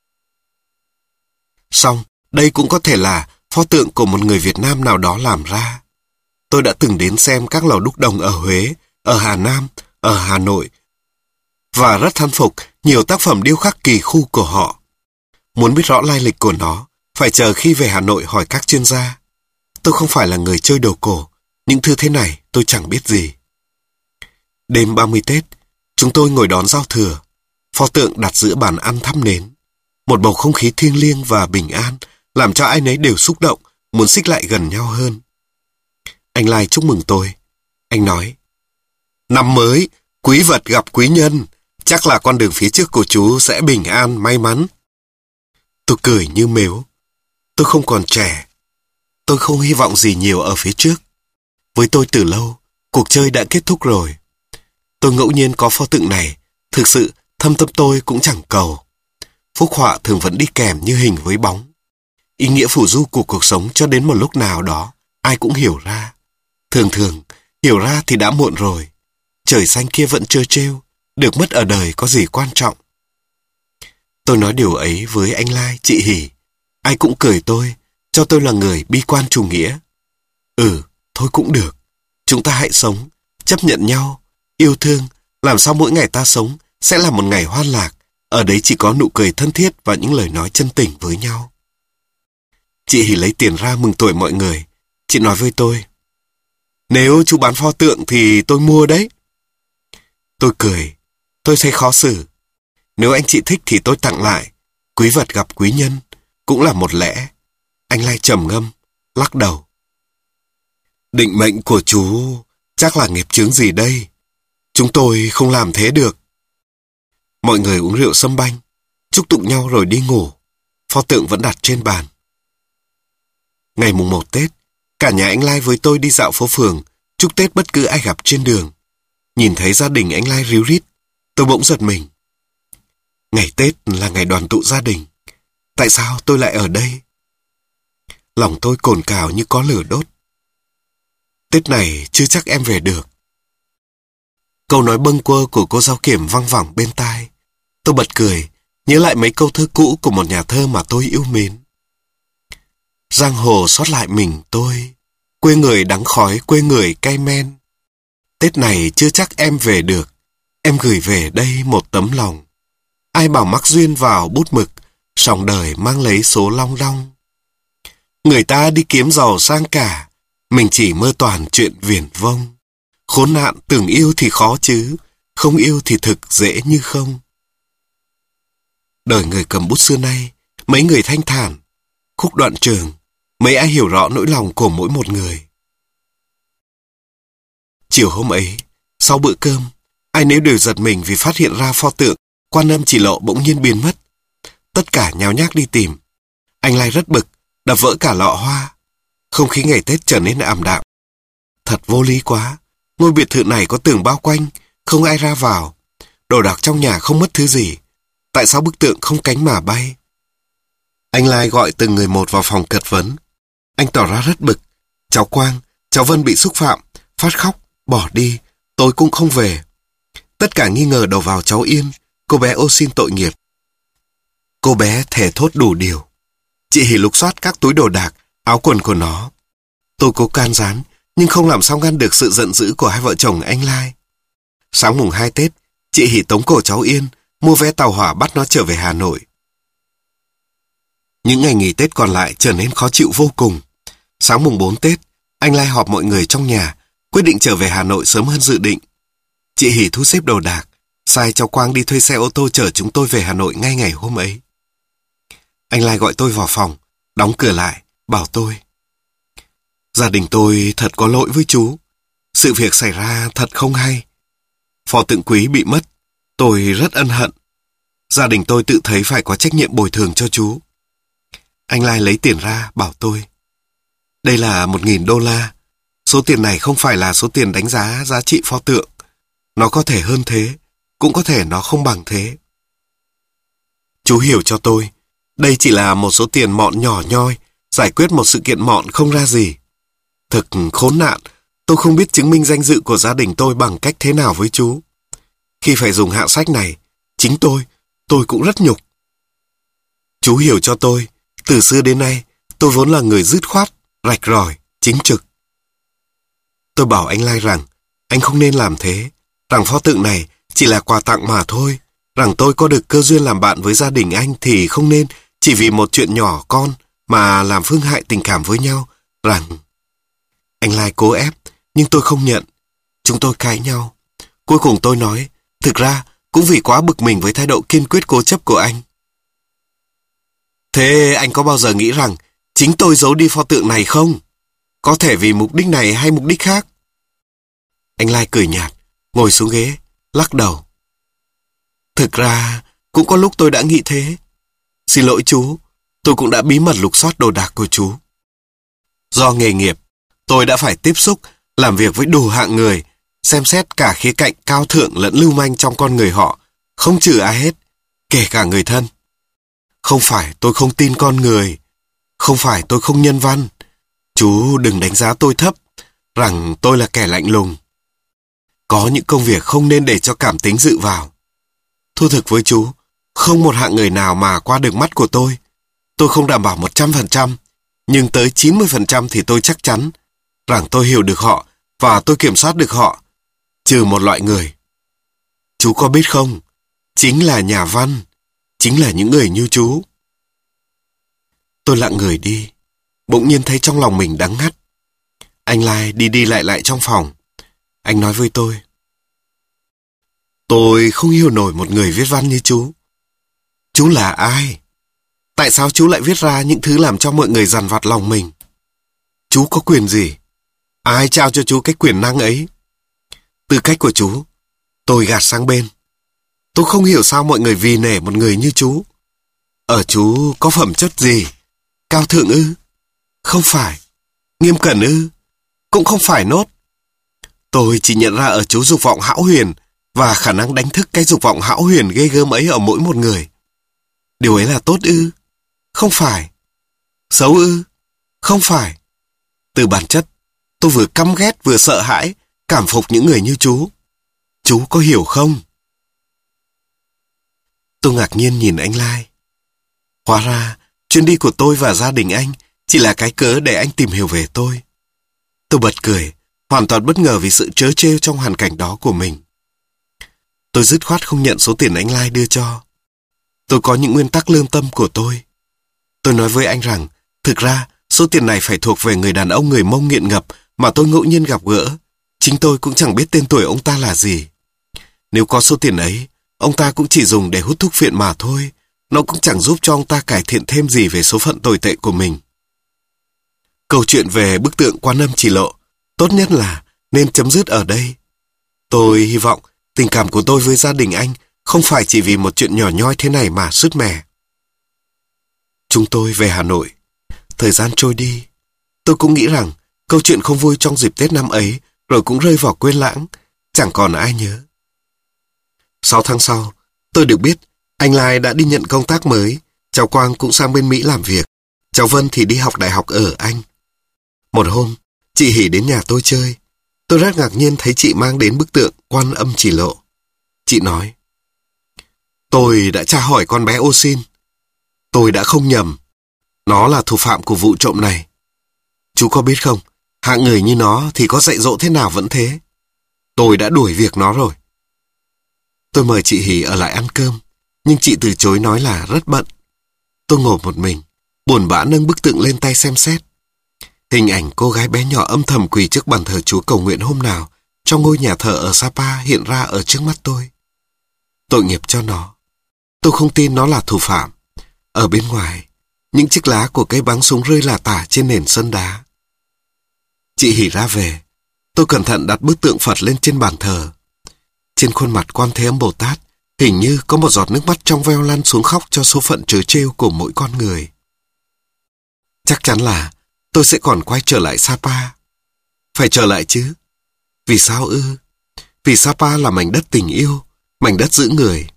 Song, đây cũng có thể là pho tượng của một người Việt Nam nào đó làm ra. Tôi đã từng đến xem các lò đúc đồng ở Huế, ở Hà Nam, ở Hà Nội, và rất thán phục nhiều tác phẩm điêu khắc kỳ khu của họ. Muốn biết rõ lai lịch của nó, phải chờ khi về Hà Nội hỏi các chuyên gia. Tôi không phải là người chơi đồ cổ, những thứ thế này tôi chẳng biết gì. Đêm ba mươi Tết, chúng tôi ngồi đón giao thừa, pho tượng đặt giữa bàn ăn thắp nến. Một bầu không khí thiêng liêng và bình an, làm cho ai nấy đều xúc động, muốn xích lại gần nhau hơn. Anh Lai chúc mừng tôi. Anh nói, năm mới, quý vật gặp quý nhân, chắc là con đường phía trước của chú sẽ bình an, may mắn. Tôi cười như mếu. Tôi không còn trẻ. Tôi không hy vọng gì nhiều ở phía trước. Với tôi từ lâu, cuộc chơi đã kết thúc rồi. Tôi ngẫu nhiên có pho tượng này, thực sự thâm tâm tôi cũng chẳng cầu. Phúc họa thường vẫn đi kèm như hình với bóng. Ý nghĩa phù du của cuộc sống cho đến một lúc nào đó, ai cũng hiểu ra. Thường thường, hiểu ra thì đã muộn rồi. Trời xanh kia vẫn trơ trêu, được mất ở đời có gì quan trọng. Tôi nói điều ấy với anh Lai, chị Hỷ. Ai cũng cười tôi, cho tôi là người bi quan chủ nghĩa. Ừ, thôi cũng được. Chúng ta hãy sống, chấp nhận nhau, yêu thương, làm sao mỗi ngày ta sống sẽ là một ngày hoan lạc. Ở đấy chỉ có nụ cười thân thiết và những lời nói chân tình với nhau. Chị Hỷ lấy tiền ra mừng tuổi mọi người. Chị nói với tôi, nếu chú bán pho tượng thì tôi mua đấy. Tôi cười, tôi thấy khó xử. Nếu anh chị thích thì tôi tặng lại. Quý vật gặp quý nhân, cũng là một lẽ. Anh Lai trầm ngâm, lắc đầu. Định mệnh của chú chắc là nghiệp chướng gì đây? Chúng tôi không làm thế được. Mọi người uống rượu sâm banh, chúc tụng nhau rồi đi ngủ. Pho tượng vẫn đặt trên bàn. Ngày mùng một Tết, cả nhà anh Lai với tôi đi dạo phố phường, chúc Tết bất cứ ai gặp trên đường. Nhìn thấy gia đình anh Lai ríu rít, tôi bỗng giật mình. Ngày Tết là ngày đoàn tụ gia đình. Tại sao tôi lại ở đây? Lòng tôi cồn cào như có lửa đốt. Tết này chưa chắc em về được. Câu nói bâng quơ của cô giáo Kiểm văng vẳng bên tai. Tôi bật cười, nhớ lại mấy câu thơ cũ của một nhà thơ mà tôi yêu mến. Giang hồ sót lại mình tôi, quê người đắng khói, quê người cay men. Tết này chưa chắc em về được, em gửi về đây một tấm lòng. Ai bảo mắc duyên vào bút mực, sòng đời mang lấy số long đong. Người ta đi kiếm giàu sang cả, mình chỉ mơ toàn chuyện viển vông. Khốn nạn tưởng yêu thì khó chứ, không yêu thì thực dễ như không. Đời người cầm bút xưa nay, mấy người thanh thản, khúc đoạn trường, mấy ai hiểu rõ nỗi lòng của mỗi một người. Chiều hôm ấy, sau bữa cơm, ai nấy đều giật mình vì phát hiện ra pho tượng Quan Âm Chỉ Lộ bỗng nhiên biến mất. Tất cả nháo nhác đi tìm. Anh Lai rất bực, đập vỡ cả lọ hoa. Không khí ngày Tết trở nên ảm đạm. Thật vô lý quá. Ngôi biệt thự này có tường bao quanh, không ai ra vào. Đồ đạc trong nhà không mất thứ gì. Tại sao bức tượng không cánh mà bay? Anh Lai gọi từng người một vào phòng cật vấn. Anh tỏ ra rất bực. Cháu Quang, cháu Vân bị xúc phạm, phát khóc, bỏ đi, tôi cũng không về. Tất cả nghi ngờ đổ vào cháu Yên, cô bé ô xin tội nghiệp. Cô bé thề thốt đủ điều. Chị Hỷ lục soát các túi đồ đạc, áo quần của nó. Tôi cố can gián, nhưng không làm sao ngăn được sự giận dữ của hai vợ chồng anh Lai. Sáng mùng hai Tết, chị Hỷ tống cổ cháu Yên, mua vé tàu hỏa bắt nó trở về Hà Nội. Những ngày nghỉ Tết còn lại trở nên khó chịu vô cùng. Sáng mùng bốn Tết, anh Lai họp mọi người trong nhà, quyết định trở về Hà Nội sớm hơn dự định. Chị Hỷ thu xếp đồ đạc, sai cháu Quang đi thuê xe ô tô chở chúng tôi về Hà Nội ngay ngày hôm ấy. Anh Lai gọi tôi vào phòng, đóng cửa lại, bảo tôi. Gia đình tôi thật có lỗi với chú. Sự việc xảy ra thật không hay. Pho tượng quý bị mất, tôi rất ân hận. Gia đình tôi tự thấy phải có trách nhiệm bồi thường cho chú. Anh Lai lấy tiền ra, bảo tôi. Đây là một nghìn đô la. Số tiền này không phải là số tiền đánh giá giá trị pho tượng. Nó có thể hơn thế, cũng có thể nó không bằng thế. Chú hiểu cho tôi, đây chỉ là một số tiền mọn nhỏ nhoi, giải quyết một sự kiện mọn không ra gì. Thực khốn nạn, tôi không biết chứng minh danh dự của gia đình tôi bằng cách thế nào với chú. Khi phải dùng hạ sách này, chính tôi, tôi cũng rất nhục. Chú hiểu cho tôi, từ xưa đến nay, tôi vốn là người dứt khoát, rạch ròi, chính trực. Tôi bảo anh Lai rằng, anh không nên làm thế, rằng pho tượng này chỉ là quà tặng mà thôi, rằng tôi có được cơ duyên làm bạn với gia đình anh thì không nên chỉ vì một chuyện nhỏ con mà làm phương hại tình cảm với nhau, rằng... Anh Lai cố ép, nhưng tôi không nhận. Chúng tôi cãi nhau. Cuối cùng tôi nói, thực ra cũng vì quá bực mình với thái độ kiên quyết cố chấp của anh. Thế anh có bao giờ nghĩ rằng chính tôi giấu đi pho tượng này không? Có thể vì mục đích này hay mục đích khác? Anh Lai cười nhạt, ngồi xuống ghế, lắc đầu. Thực ra, cũng có lúc tôi đã nghĩ thế. Xin lỗi chú, tôi cũng đã bí mật lục soát đồ đạc của chú. Do nghề nghiệp, tôi đã phải tiếp xúc, làm việc với đủ hạng người, xem xét cả khía cạnh cao thượng lẫn lưu manh trong con người họ, không trừ ai hết, kể cả người thân. Không phải tôi không tin con người, không phải tôi không nhân văn. Chú đừng đánh giá tôi thấp, rằng tôi là kẻ lạnh lùng. Có những công việc không nên để cho cảm tính dự vào. Thú thực với chú, không một hạng người nào mà qua được mắt của tôi. Tôi không đảm bảo một trăm phần trăm, nhưng tới chín mươi phần trăm thì tôi chắc chắn rằng tôi hiểu được họ và tôi kiểm soát được họ, trừ một loại người. Chú có biết không, chính là nhà văn, chính là những người như chú. Tôi lặng người đi, bỗng nhiên thấy trong lòng mình đắng ngắt. Anh Lai đi đi lại lại trong phòng. Anh nói với tôi. Tôi không hiểu nổi một người viết văn như chú. Chú là ai? Tại sao chú lại viết ra những thứ làm cho mọi người dằn vặt lòng mình? Chú có quyền gì? Ai trao cho chú cái quyền năng ấy? Tư cách của chú, tôi gạt sang bên. Tôi không hiểu sao mọi người vì nể một người như chú. Ở chú có phẩm chất gì? Cao thượng ư? Không phải. Nghiêm cẩn ư? Cũng không phải nốt. Tôi chỉ nhận ra ở chú dục vọng hão huyền và khả năng đánh thức cái dục vọng hão huyền ghê gớm ấy ở mỗi một người. Điều ấy là tốt ư? Không phải. Xấu ư? Không phải. Từ bản chất, tôi vừa căm ghét vừa sợ hãi, cảm phục những người như chú. Chú có hiểu không? Tôi ngạc nhiên nhìn anh Lai. Hóa ra, chuyến đi của tôi và gia đình anh chỉ là cái cớ để anh tìm hiểu về tôi. Tôi bật cười, hoàn toàn bất ngờ vì sự trớ trêu trong hoàn cảnh đó của mình. Tôi dứt khoát không nhận số tiền anh Lai đưa cho. Tôi có những nguyên tắc lương tâm của tôi. Tôi nói với anh rằng, thực ra, số tiền này phải thuộc về người đàn ông người Mông nghiện ngập mà tôi ngẫu nhiên gặp gỡ. Chính tôi cũng chẳng biết tên tuổi ông ta là gì. Nếu có số tiền ấy, ông ta cũng chỉ dùng để hút thuốc phiện mà thôi. Nó cũng chẳng giúp cho ông ta cải thiện thêm gì về số phận tồi tệ của mình. Câu chuyện về bức tượng Quan Âm Chỉ Lộ, tốt nhất là nên chấm dứt ở đây. Tôi hy vọng tình cảm của tôi với gia đình anh không phải chỉ vì một chuyện nhỏ nhoi thế này mà sứt mẻ. Chúng tôi về Hà Nội. Thời gian trôi đi. Tôi cũng nghĩ rằng câu chuyện không vui trong dịp Tết năm ấy rồi cũng rơi vào quên lãng, chẳng còn ai nhớ. Sáu tháng sau, tôi được biết anh Lai đã đi nhận công tác mới, cháu Quang cũng sang bên Mỹ làm việc, cháu Vân thì đi học đại học ở Anh. Một hôm, chị Hỷ đến nhà tôi chơi. Tôi rất ngạc nhiên thấy chị mang đến bức tượng Quan Âm Chỉ Lộ. Chị nói, tôi đã tra hỏi con bé ô xin. Tôi đã không nhầm. Nó là thủ phạm của vụ trộm này. Chú có biết không, hạng người như nó thì có dạy dỗ thế nào vẫn thế. Tôi đã đuổi việc nó rồi. Tôi mời chị Hỷ ở lại ăn cơm, nhưng chị từ chối nói là rất bận. Tôi ngồi một mình, buồn bã nâng bức tượng lên tay xem xét. Hình ảnh cô gái bé nhỏ âm thầm quỳ trước bàn thờ Chúa cầu nguyện hôm nào trong ngôi nhà thờ ở Sapa hiện ra ở trước mắt tôi. Tội nghiệp cho nó. Tôi không tin nó là thủ phạm. Ở bên ngoài, những chiếc lá của cây bắn súng rơi lả tả trên nền sân đá. Chị Hỷ ra về. Tôi cẩn thận đặt bức tượng Phật lên trên bàn thờ. Trên khuôn mặt Quan Thế Âm Bồ Tát hình như có một giọt nước mắt trong veo lăn xuống khóc cho số phận trớ trêu của mỗi con người. Chắc chắn là tôi sẽ còn quay trở lại Sapa. Phải trở lại chứ. Vì sao ư? Vì Sapa là mảnh đất tình yêu, mảnh đất giữ người.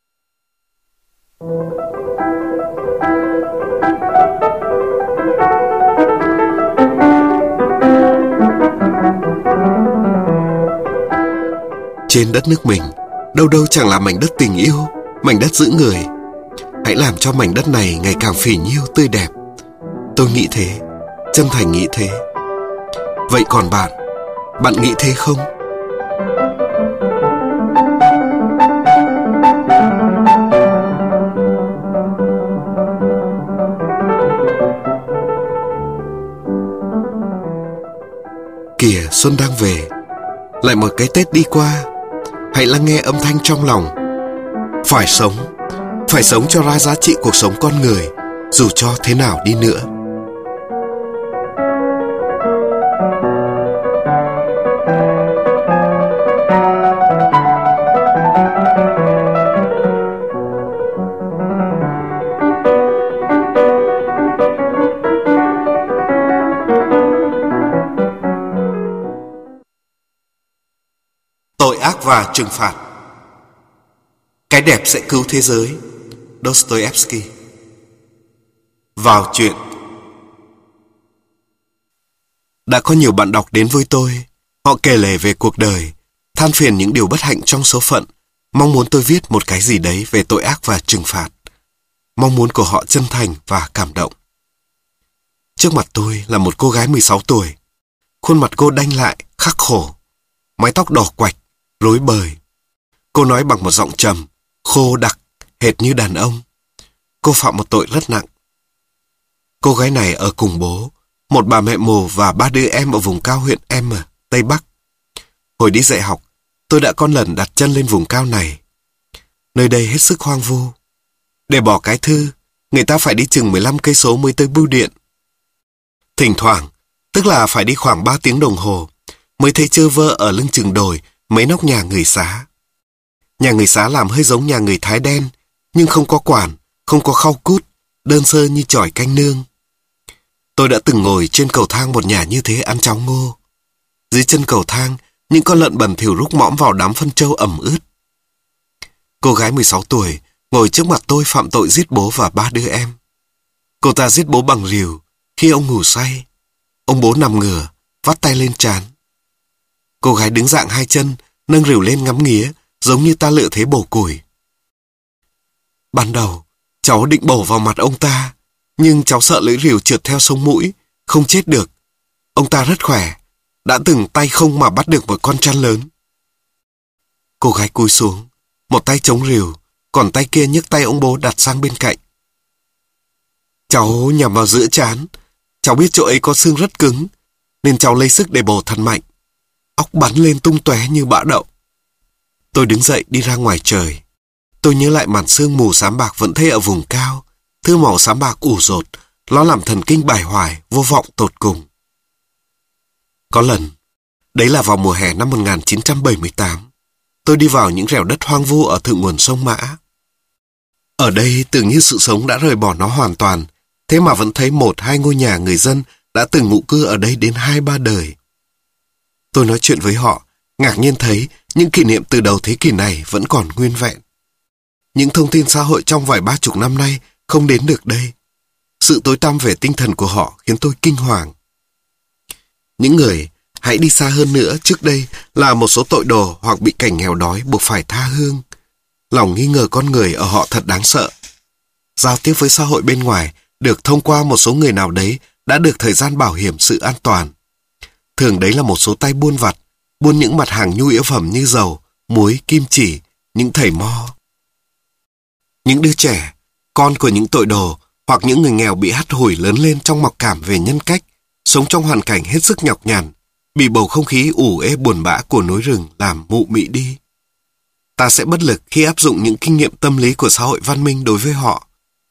Trên đất nước mình, đâu đâu chẳng là mảnh đất tình yêu, mảnh đất giữ người. Hãy làm cho mảnh đất này ngày càng phỉ nhiêu tươi đẹp. Tôi nghĩ thế, chân thành nghĩ thế. Vậy còn bạn, bạn nghĩ thế không? Kìa, xuân đang về, lại một cái Tết đi qua. Hãy lắng nghe âm thanh trong lòng. Phải sống, phải sống cho ra giá trị cuộc sống con người, dù cho thế nào đi nữa. Tội ác và trừng phạt. Cái đẹp sẽ cứu thế giới. Dostoevsky. Vào chuyện. Đã có nhiều bạn đọc đến với tôi. Họ kể lể về cuộc đời, than phiền những điều bất hạnh trong số phận, mong muốn tôi viết một cái gì đấy về tội ác và trừng phạt. Mong muốn của họ chân thành và cảm động. Trước mặt tôi là một cô gái mười sáu tuổi. Khuôn mặt cô đanh lại, khắc khổ. Mái tóc đỏ quạch, rối bời. Cô nói bằng một giọng trầm, khô đặc, hệt như đàn ông. Cô phạm một tội rất nặng. Cô gái này ở cùng bố, một bà mẹ mồ và ba đứa em ở vùng cao huyện M, Tây Bắc. Hồi đi dạy học, tôi đã con lần đặt chân lên vùng cao này. Nơi đây hết sức hoang vu. Để bỏ cái thư, người ta phải đi chừng mười lăm cây số mới tới bưu điện. Thỉnh thoảng, tức là phải đi khoảng ba tiếng đồng hồ, mới thấy chơ vơ ở lưng chừng đồi mấy nóc nhà người Xá. Nhà người Xá làm hơi giống nhà người Thái đen, nhưng không có quản, không có khao cút, đơn sơ như chỏi canh nương. Tôi đã từng ngồi trên cầu thang một nhà như thế ăn cháo ngô. Dưới chân cầu thang, những con lợn bẩn thỉu rúc mõm vào đám phân trâu ẩm ướt. Cô gái mười sáu tuổi ngồi trước mặt tôi phạm tội giết bố và ba đứa em. Cô ta giết bố bằng rìu khi ông ngủ say. Ông bố nằm ngửa, vắt tay lên trán. Cô gái đứng dạng hai chân, nâng rìu lên ngắm nghía, giống như ta lựa thế bổ củi. Ban đầu, cháu định bổ vào mặt ông ta, nhưng cháu sợ lưỡi rìu trượt theo sống mũi, không chết được. Ông ta rất khỏe, đã từng tay không mà bắt được một con trăn lớn. Cô gái cúi xuống, một tay chống rìu, còn tay kia nhấc tay ông bố đặt sang bên cạnh. Cháu nhằm vào giữa trán, cháu biết chỗ ấy có xương rất cứng, nên cháu lấy sức để bổ thật mạnh. Óc bắn lên tung tóe như bã đậu. Tôi đứng dậy đi ra ngoài trời. Tôi nhớ lại màn sương mù xám bạc vẫn thấy ở vùng cao, thứ màu xám bạc ủ rột, nó làm thần kinh bài hoài, vô vọng tột cùng. Có lần, đấy là vào mùa hè năm một nghìn chín trăm bảy mươi tám, tôi đi vào những rẻo đất hoang vu ở thượng nguồn sông Mã. Ở đây tưởng như sự sống đã rời bỏ nó hoàn toàn, thế mà vẫn thấy một hai ngôi nhà người dân đã từng ngụ cư ở đây đến hai ba đời. Tôi nói chuyện với họ, ngạc nhiên thấy những kỷ niệm từ đầu thế kỷ này vẫn còn nguyên vẹn. Những thông tin xã hội trong vài ba chục năm nay không đến được đây. Sự tối tăm về tinh thần của họ khiến tôi kinh hoàng. Những người hãy đi xa hơn nữa trước đây là một số tội đồ hoặc bị cảnh nghèo đói buộc phải tha hương. Lòng nghi ngờ con người ở họ thật đáng sợ. Giao tiếp với xã hội bên ngoài được thông qua một số người nào đấy đã được thời gian bảo hiểm sự an toàn. Thường đấy là một số tay buôn vặt, buôn những mặt hàng nhu yếu phẩm như dầu, muối, kim chỉ, những thầy mo. Những đứa trẻ, con của những tội đồ hoặc những người nghèo bị hắt hủi lớn lên trong mặc cảm về nhân cách, sống trong hoàn cảnh hết sức nhọc nhằn, bị bầu không khí ủ ê buồn bã của núi rừng làm mụ mị đi. Ta sẽ bất lực khi áp dụng những kinh nghiệm tâm lý của xã hội văn minh đối với họ.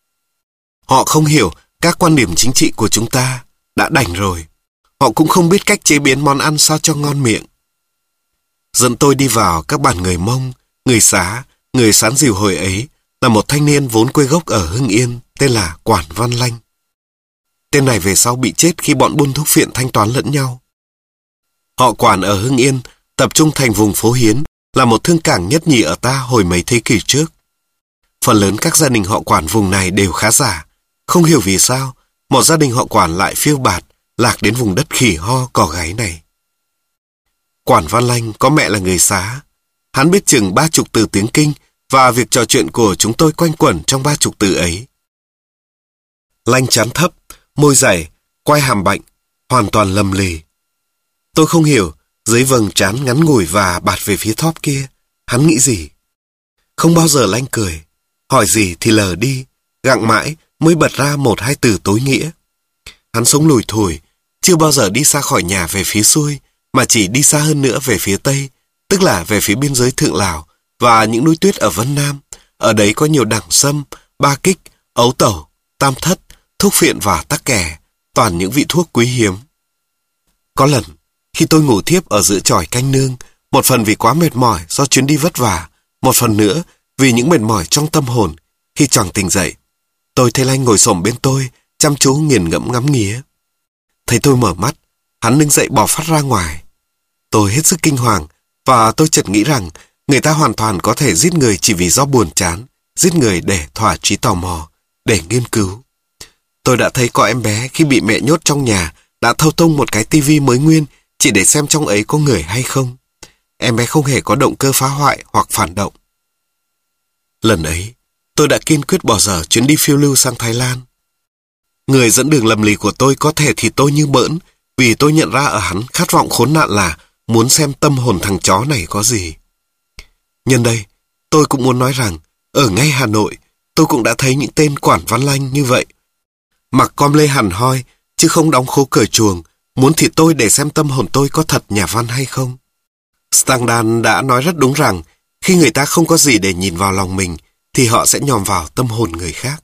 Họ không hiểu các quan điểm chính trị của chúng ta, đã đành rồi. Họ cũng không biết cách chế biến món ăn sao cho ngon miệng. Dẫn tôi đi vào các bản người Mông, người Xá, người Sán Dìu hồi ấy là một thanh niên vốn quê gốc ở Hưng Yên, tên là Quản Văn Lanh. Tên này về sau bị chết khi bọn buôn thuốc phiện thanh toán lẫn nhau. Họ Quản ở Hưng Yên tập trung thành vùng Phố Hiến, là một thương cảng nhất nhì ở ta hồi mấy thế kỷ trước. Phần lớn các gia đình họ Quản vùng này đều khá giả. Không hiểu vì sao, một gia đình họ Quản lại phiêu bạt, lạc đến vùng đất khỉ ho cỏ gáy này. Quản Văn Lanh có mẹ là người Xá. Hắn biết chừng ba chục từ tiếng Kinh và việc trò chuyện của chúng tôi quanh quẩn trong ba chục từ ấy. Lanh trán thấp, môi dày, quai hàm bạnh, hoàn toàn lầm lì. Tôi không hiểu, dưới vầng trán ngắn ngủi và bạt về phía thóp kia, hắn nghĩ gì. Không bao giờ Lanh cười, hỏi gì thì lờ đi, gặng mãi mới bật ra một hai từ tối nghĩa. Hắn sống lủi thủi, chưa bao giờ đi xa khỏi nhà về phía xuôi, mà chỉ đi xa hơn nữa về phía tây, tức là về phía biên giới Thượng Lào và những núi tuyết ở Vân Nam. Ở đấy có nhiều đẳng sâm, ba kích, ấu tẩu, tam thất, thuốc phiện và tắc kè, toàn những vị thuốc quý hiếm. Có lần, khi tôi ngủ thiếp ở giữa chòi canh nương, một phần vì quá mệt mỏi do chuyến đi vất vả, một phần nữa vì những mệt mỏi trong tâm hồn, khi choàng tỉnh dậy, tôi thấy Lanh ngồi xổm bên tôi, chăm chú nghiền ngẫm ngắm nghía. Thấy tôi mở mắt, hắn đứng dậy bỏ phát ra ngoài. Tôi hết sức kinh hoàng, và tôi chợt nghĩ rằng người ta hoàn toàn có thể giết người chỉ vì do buồn chán, giết người để thỏa chí tò mò, để nghiên cứu. Tôi đã thấy có em bé khi bị mẹ nhốt trong nhà đã thâu tông một cái tivi mới nguyên chỉ để xem trong ấy có người hay không. Em bé không hề có động cơ phá hoại hoặc phản động. Lần ấy, tôi đã kiên quyết bỏ dở chuyến đi phiêu lưu sang Thái Lan. Người dẫn đường lầm lì của tôi có thể thì tôi như bỡn, vì tôi nhận ra ở hắn khát vọng khốn nạn là muốn xem tâm hồn thằng chó này có gì. Nhân đây, tôi cũng muốn nói rằng, ở ngay Hà Nội, tôi cũng đã thấy những tên Quản Văn Lanh như vậy. Mặc com lê hẳn hoi, chứ không đóng khố cởi chuồng, muốn thịt tôi để xem tâm hồn tôi có thật nhà văn hay không. Stendhal đã nói rất đúng rằng, khi người ta không có gì để nhìn vào lòng mình, thì họ sẽ nhòm vào tâm hồn người khác.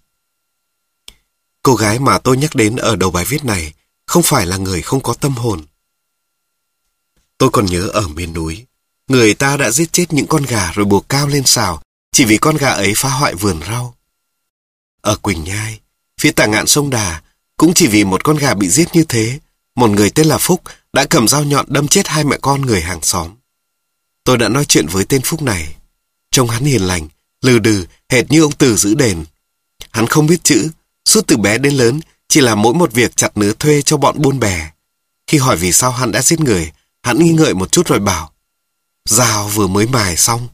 Cô gái mà tôi nhắc đến ở đầu bài viết này không phải là người không có tâm hồn. Tôi còn nhớ ở miền núi, người ta đã giết chết những con gà rồi buộc cao lên xào, chỉ vì con gà ấy phá hoại vườn rau. Ở Quỳnh Nhai, phía tả ngạn sông Đà, cũng chỉ vì một con gà bị giết như thế, một người tên là Phúc đã cầm dao nhọn đâm chết hai mẹ con người hàng xóm. Tôi đã nói chuyện với tên Phúc này. Trông hắn hiền lành, lừ đừ, hệt như ông Từ giữ đền. Hắn không biết chữ, suốt từ bé đến lớn chỉ làm mỗi một việc chặt nứa thuê cho bọn buôn bè. Khi hỏi vì sao hắn đã giết người, hắn nghi ngợi một chút rồi bảo, dao vừa mới mài xong.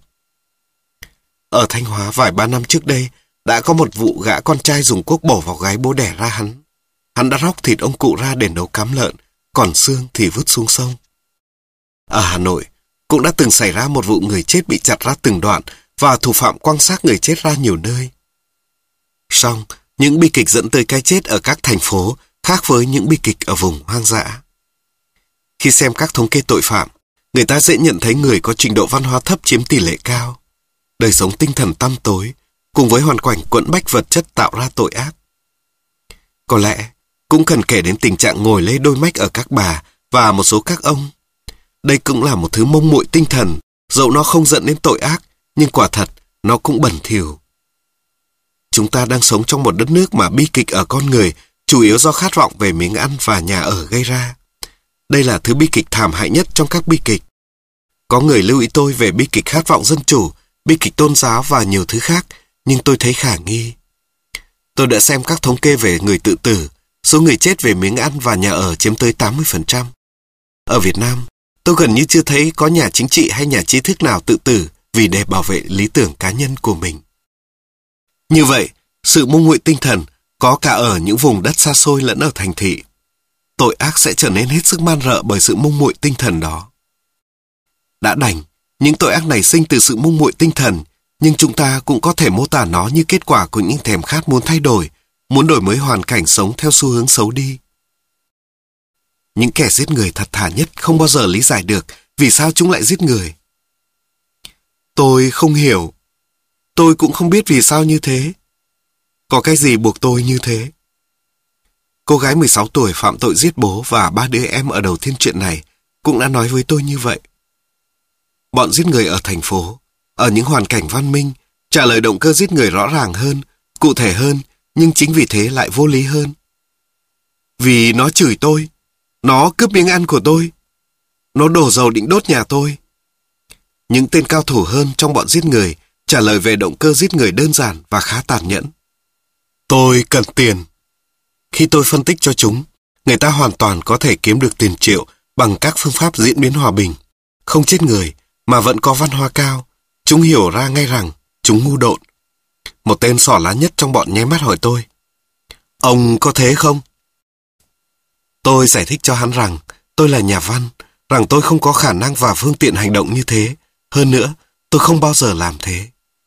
Ở Thanh Hóa vài ba năm trước đây, đã có một vụ gã con trai dùng cuốc bổ vào gáy bố đẻ ra hắn. Hắn đã róc thịt ông cụ ra để nấu cám lợn, còn xương thì vứt xuống sông. Ở Hà Nội, cũng đã từng xảy ra một vụ người chết bị chặt ra từng đoạn và thủ phạm quăng xác người chết ra nhiều nơi. Song, những bi kịch dẫn tới cái chết ở các thành phố khác với những bi kịch ở vùng hoang dã. Khi xem các thống kê tội phạm, người ta dễ nhận thấy người có trình độ văn hóa thấp chiếm tỷ lệ cao. Đời sống tinh thần tăm tối, cùng với hoàn cảnh quẫn bách vật chất tạo ra tội ác. Có lẽ, cũng cần kể đến tình trạng ngồi lê đôi mách ở các bà và một số các ông. Đây cũng là một thứ mông muội tinh thần, dẫu nó không dẫn đến tội ác, nhưng quả thật, nó cũng bẩn thỉu. Chúng ta đang sống trong một đất nước mà bi kịch ở con người chủ yếu do khát vọng về miếng ăn và nhà ở gây ra. Đây là thứ bi kịch thảm hại nhất trong các bi kịch. Có người lưu ý tôi về bi kịch khát vọng dân chủ, bi kịch tôn giáo và nhiều thứ khác, nhưng tôi thấy khả nghi. Tôi đã xem các thống kê về người tự tử, số người chết về miếng ăn và nhà ở chiếm tới tám mươi phần trăm. Ở Việt Nam, tôi gần như chưa thấy có nhà chính trị hay nhà trí thức nào tự tử vì để bảo vệ lý tưởng cá nhân của mình. Như vậy, sự mông muội tinh thần có cả ở những vùng đất xa xôi lẫn ở thành thị. Tội ác sẽ trở nên hết sức man rợ bởi sự mông muội tinh thần đó. Đã đành, những tội ác này sinh từ sự mông muội tinh thần, nhưng chúng ta cũng có thể mô tả nó như kết quả của những thèm khát muốn thay đổi, muốn đổi mới hoàn cảnh sống theo xu hướng xấu đi. Những kẻ giết người thật thà nhất không bao giờ lý giải được vì sao chúng lại giết người. Tôi không hiểu. Tôi cũng không biết vì sao như thế. Có cái gì buộc tôi như thế? Cô gái mười sáu tuổi phạm tội giết bố và ba đứa em ở đầu thiên truyện này cũng đã nói với tôi như vậy. Bọn giết người ở thành phố, ở những hoàn cảnh văn minh, trả lời động cơ giết người rõ ràng hơn, cụ thể hơn, nhưng chính vì thế lại vô lý hơn. Vì nó chửi tôi, nó cướp miếng ăn của tôi, nó đổ dầu định đốt nhà tôi. Những tên cao thủ hơn trong bọn giết người trả lời về động cơ giết người đơn giản và khá tàn nhẫn. Tôi cần tiền. Khi tôi phân tích cho chúng, người ta hoàn toàn có thể kiếm được tiền triệu bằng các phương pháp diễn biến hòa bình, không chết người mà vẫn có văn hóa cao. Chúng hiểu ra ngay rằng chúng ngu độn. Một tên xỏ lá nhất trong bọn nháy mắt hỏi tôi, ông có thế không? Tôi giải thích cho hắn rằng tôi là nhà văn, rằng tôi không có khả năng và phương tiện hành động như thế. Hơn nữa, tôi không bao giờ làm thế.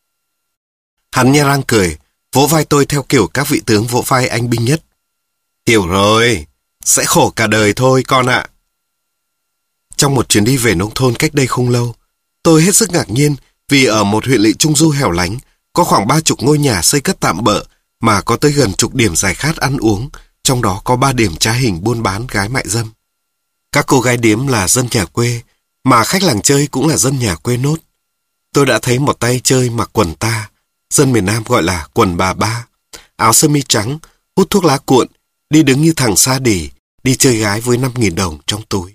Hắn nhe răng cười, vỗ vai tôi theo kiểu các vị tướng vỗ vai anh binh nhất. Hiểu rồi, sẽ khổ cả đời thôi con ạ. Trong một chuyến đi về nông thôn cách đây không lâu, tôi hết sức ngạc nhiên vì ở một huyện lỵ trung du hẻo lánh có khoảng ba chục ngôi nhà xây cất tạm bợ mà có tới gần chục điểm giải khát ăn uống, trong đó có ba điểm trá hình buôn bán gái mại dâm. Các cô gái điếm là dân nhà quê, mà khách làng chơi cũng là dân nhà quê nốt. Tôi đã thấy một tay chơi mặc quần ta, dân miền Nam gọi là quần bà ba, áo sơ mi trắng, hút thuốc lá cuộn, đi đứng như thằng sa đỉ, đi chơi gái với năm nghìn đồng trong túi.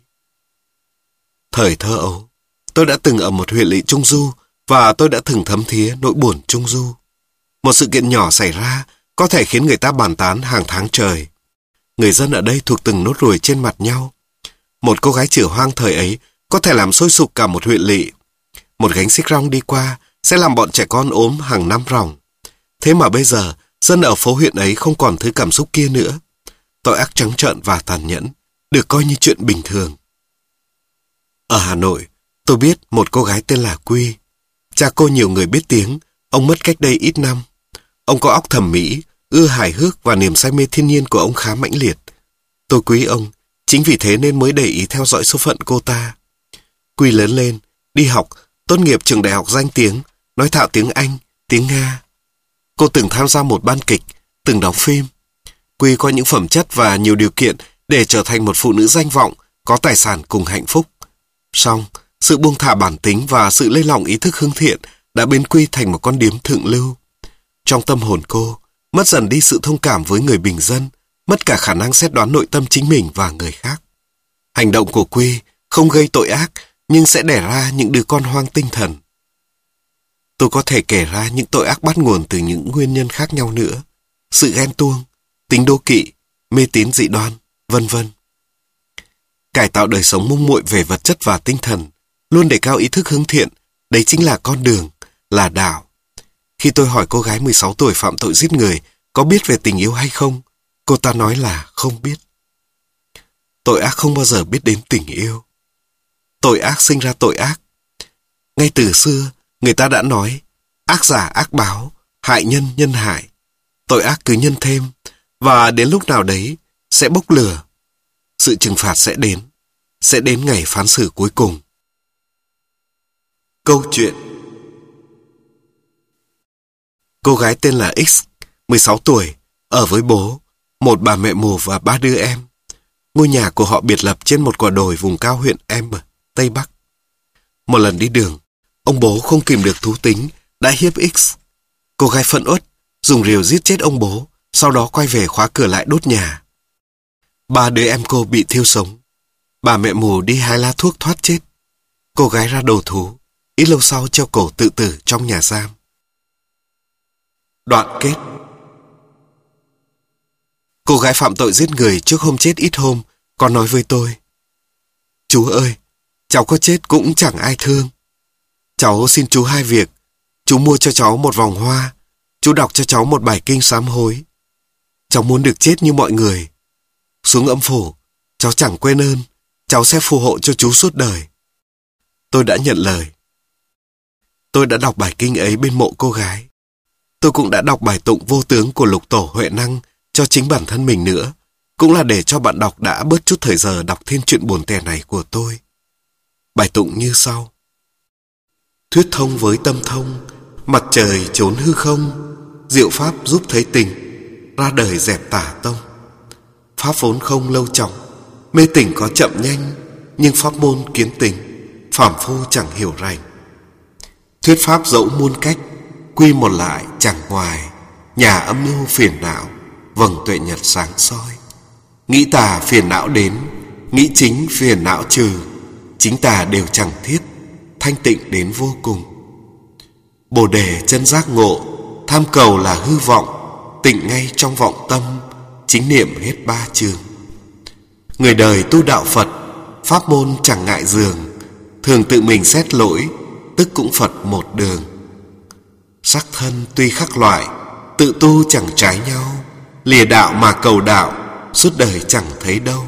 Thời thơ ấu, tôi đã từng ở một huyện lỵ trung du và tôi đã từng thấm thía nỗi buồn trung du. Một sự kiện nhỏ xảy ra có thể khiến người ta bàn tán hàng tháng trời. Người dân ở đây thuộc từng nốt ruồi trên mặt nhau. Một cô gái chửa hoang thời ấy có thể làm sôi sục cả một huyện lỵ. Một gánh xích rong đi qua sẽ làm bọn trẻ con ốm hàng năm ròng. Thế mà bây giờ, dân ở phố huyện ấy không còn thứ cảm xúc kia nữa. Tội ác trắng trợn và tàn nhẫn, được coi như chuyện bình thường. Ở Hà Nội, tôi biết một cô gái tên là Quy. Cha cô nhiều người biết tiếng, ông mất cách đây ít năm. Ông có óc thẩm mỹ, ưa hài hước và niềm say mê thiên nhiên của ông khá mãnh liệt. Tôi quý ông, chính vì thế nên mới để ý theo dõi số phận cô ta. Quy lớn lên, đi học, tốt nghiệp trường đại học danh tiếng, nói thạo tiếng Anh, tiếng Nga. Cô từng tham gia một ban kịch, từng đóng phim. Quy có những phẩm chất và nhiều điều kiện để trở thành một phụ nữ danh vọng, có tài sản cùng hạnh phúc. Song, sự buông thả bản tính và sự lơi lỏng ý thức hướng thiện đã biến Quy thành một con điếm thượng lưu. Trong tâm hồn cô, mất dần đi sự thông cảm với người bình dân, mất cả khả năng xét đoán nội tâm chính mình và người khác. Hành động của Quy không gây tội ác, nhưng sẽ đẻ ra những đứa con hoang tinh thần. Tôi có thể kể ra những tội ác bắt nguồn từ những nguyên nhân khác nhau nữa. Sự ghen tuông, tính đố kỵ, mê tín dị đoan, vân vân. Cải tạo đời sống mông muội về vật chất và tinh thần, luôn đề cao ý thức hướng thiện, đấy chính là con đường, là đạo. Khi tôi hỏi cô gái mười sáu tuổi phạm tội giết người có biết về tình yêu hay không, cô ta nói là không biết. Tội ác không bao giờ biết đến tình yêu. Tội ác sinh ra tội ác. Ngay từ xưa, người ta đã nói, ác giả ác báo, hại nhân nhân hại. Tội ác cứ nhân thêm, và đến lúc nào đấy sẽ bốc lửa. Sự trừng phạt sẽ đến, sẽ đến ngày phán xử cuối cùng. Câu chuyện. Cô gái tên là X, mười sáu tuổi, ở với bố, một bà mẹ mù và ba đứa em. Ngôi nhà của họ biệt lập trên một quả đồi vùng cao huyện M, Tây Bắc. Một lần đi đường, ông bố không kìm được thú tính, đã hiếp X. Cô gái phẫn uất, dùng rìu giết chết ông bố, sau đó quay về khóa cửa lại đốt nhà. Ba đứa em cô bị thiêu sống. Bà mẹ mù đi hái lá thuốc thoát chết. Cô gái ra đầu thú, ít lâu sau treo cổ tự tử trong nhà giam. Đoạn kết. Cô gái phạm tội giết người trước hôm chết ít hôm, còn nói với tôi: Chú ơi, cháu có chết cũng chẳng ai thương. Cháu xin chú hai việc. Chú mua cho cháu một vòng hoa. Chú đọc cho cháu một bài kinh sám hối. Cháu muốn được chết như mọi người. Xuống âm phủ, cháu chẳng quên ơn. Cháu sẽ phù hộ cho chú suốt đời. Tôi đã nhận lời. Tôi đã đọc bài kinh ấy bên mộ cô gái. Tôi cũng đã đọc bài tụng vô tướng của Lục Tổ Huệ Năng cho chính bản thân mình nữa, cũng là để cho bạn đọc đã bớt chút thời giờ đọc thêm chuyện buồn tẻ này của tôi. Bài tụng như sau. Thuyết thông với tâm thông, mặt trời trốn hư không, diệu pháp giúp thấy tình, ra đời dẹp tả tông. Pháp vốn không lâu trọng, mê tỉnh có chậm nhanh, nhưng pháp môn kiến tình, phàm phu chẳng hiểu rành. Thuyết pháp dẫu muôn cách, quy một lại chẳng ngoài, nhà âm mưu phiền não, vầng tuệ nhật sáng soi. Nghĩ tà phiền não đến, nghĩ chính phiền não trừ, chính tà đều chẳng thiết, thanh tịnh đến vô cùng. Bồ đề chân giác ngộ, tham cầu là hư vọng, tịnh ngay trong vọng tâm, chính niệm hết ba trường. Người đời tu đạo Phật, pháp môn chẳng ngại giường, thường tự mình xét lỗi, tức cũng Phật một đường. Sắc thân tuy khác loại, tự tu chẳng trái nhau, lìa đạo mà cầu đạo, suốt đời chẳng thấy đâu.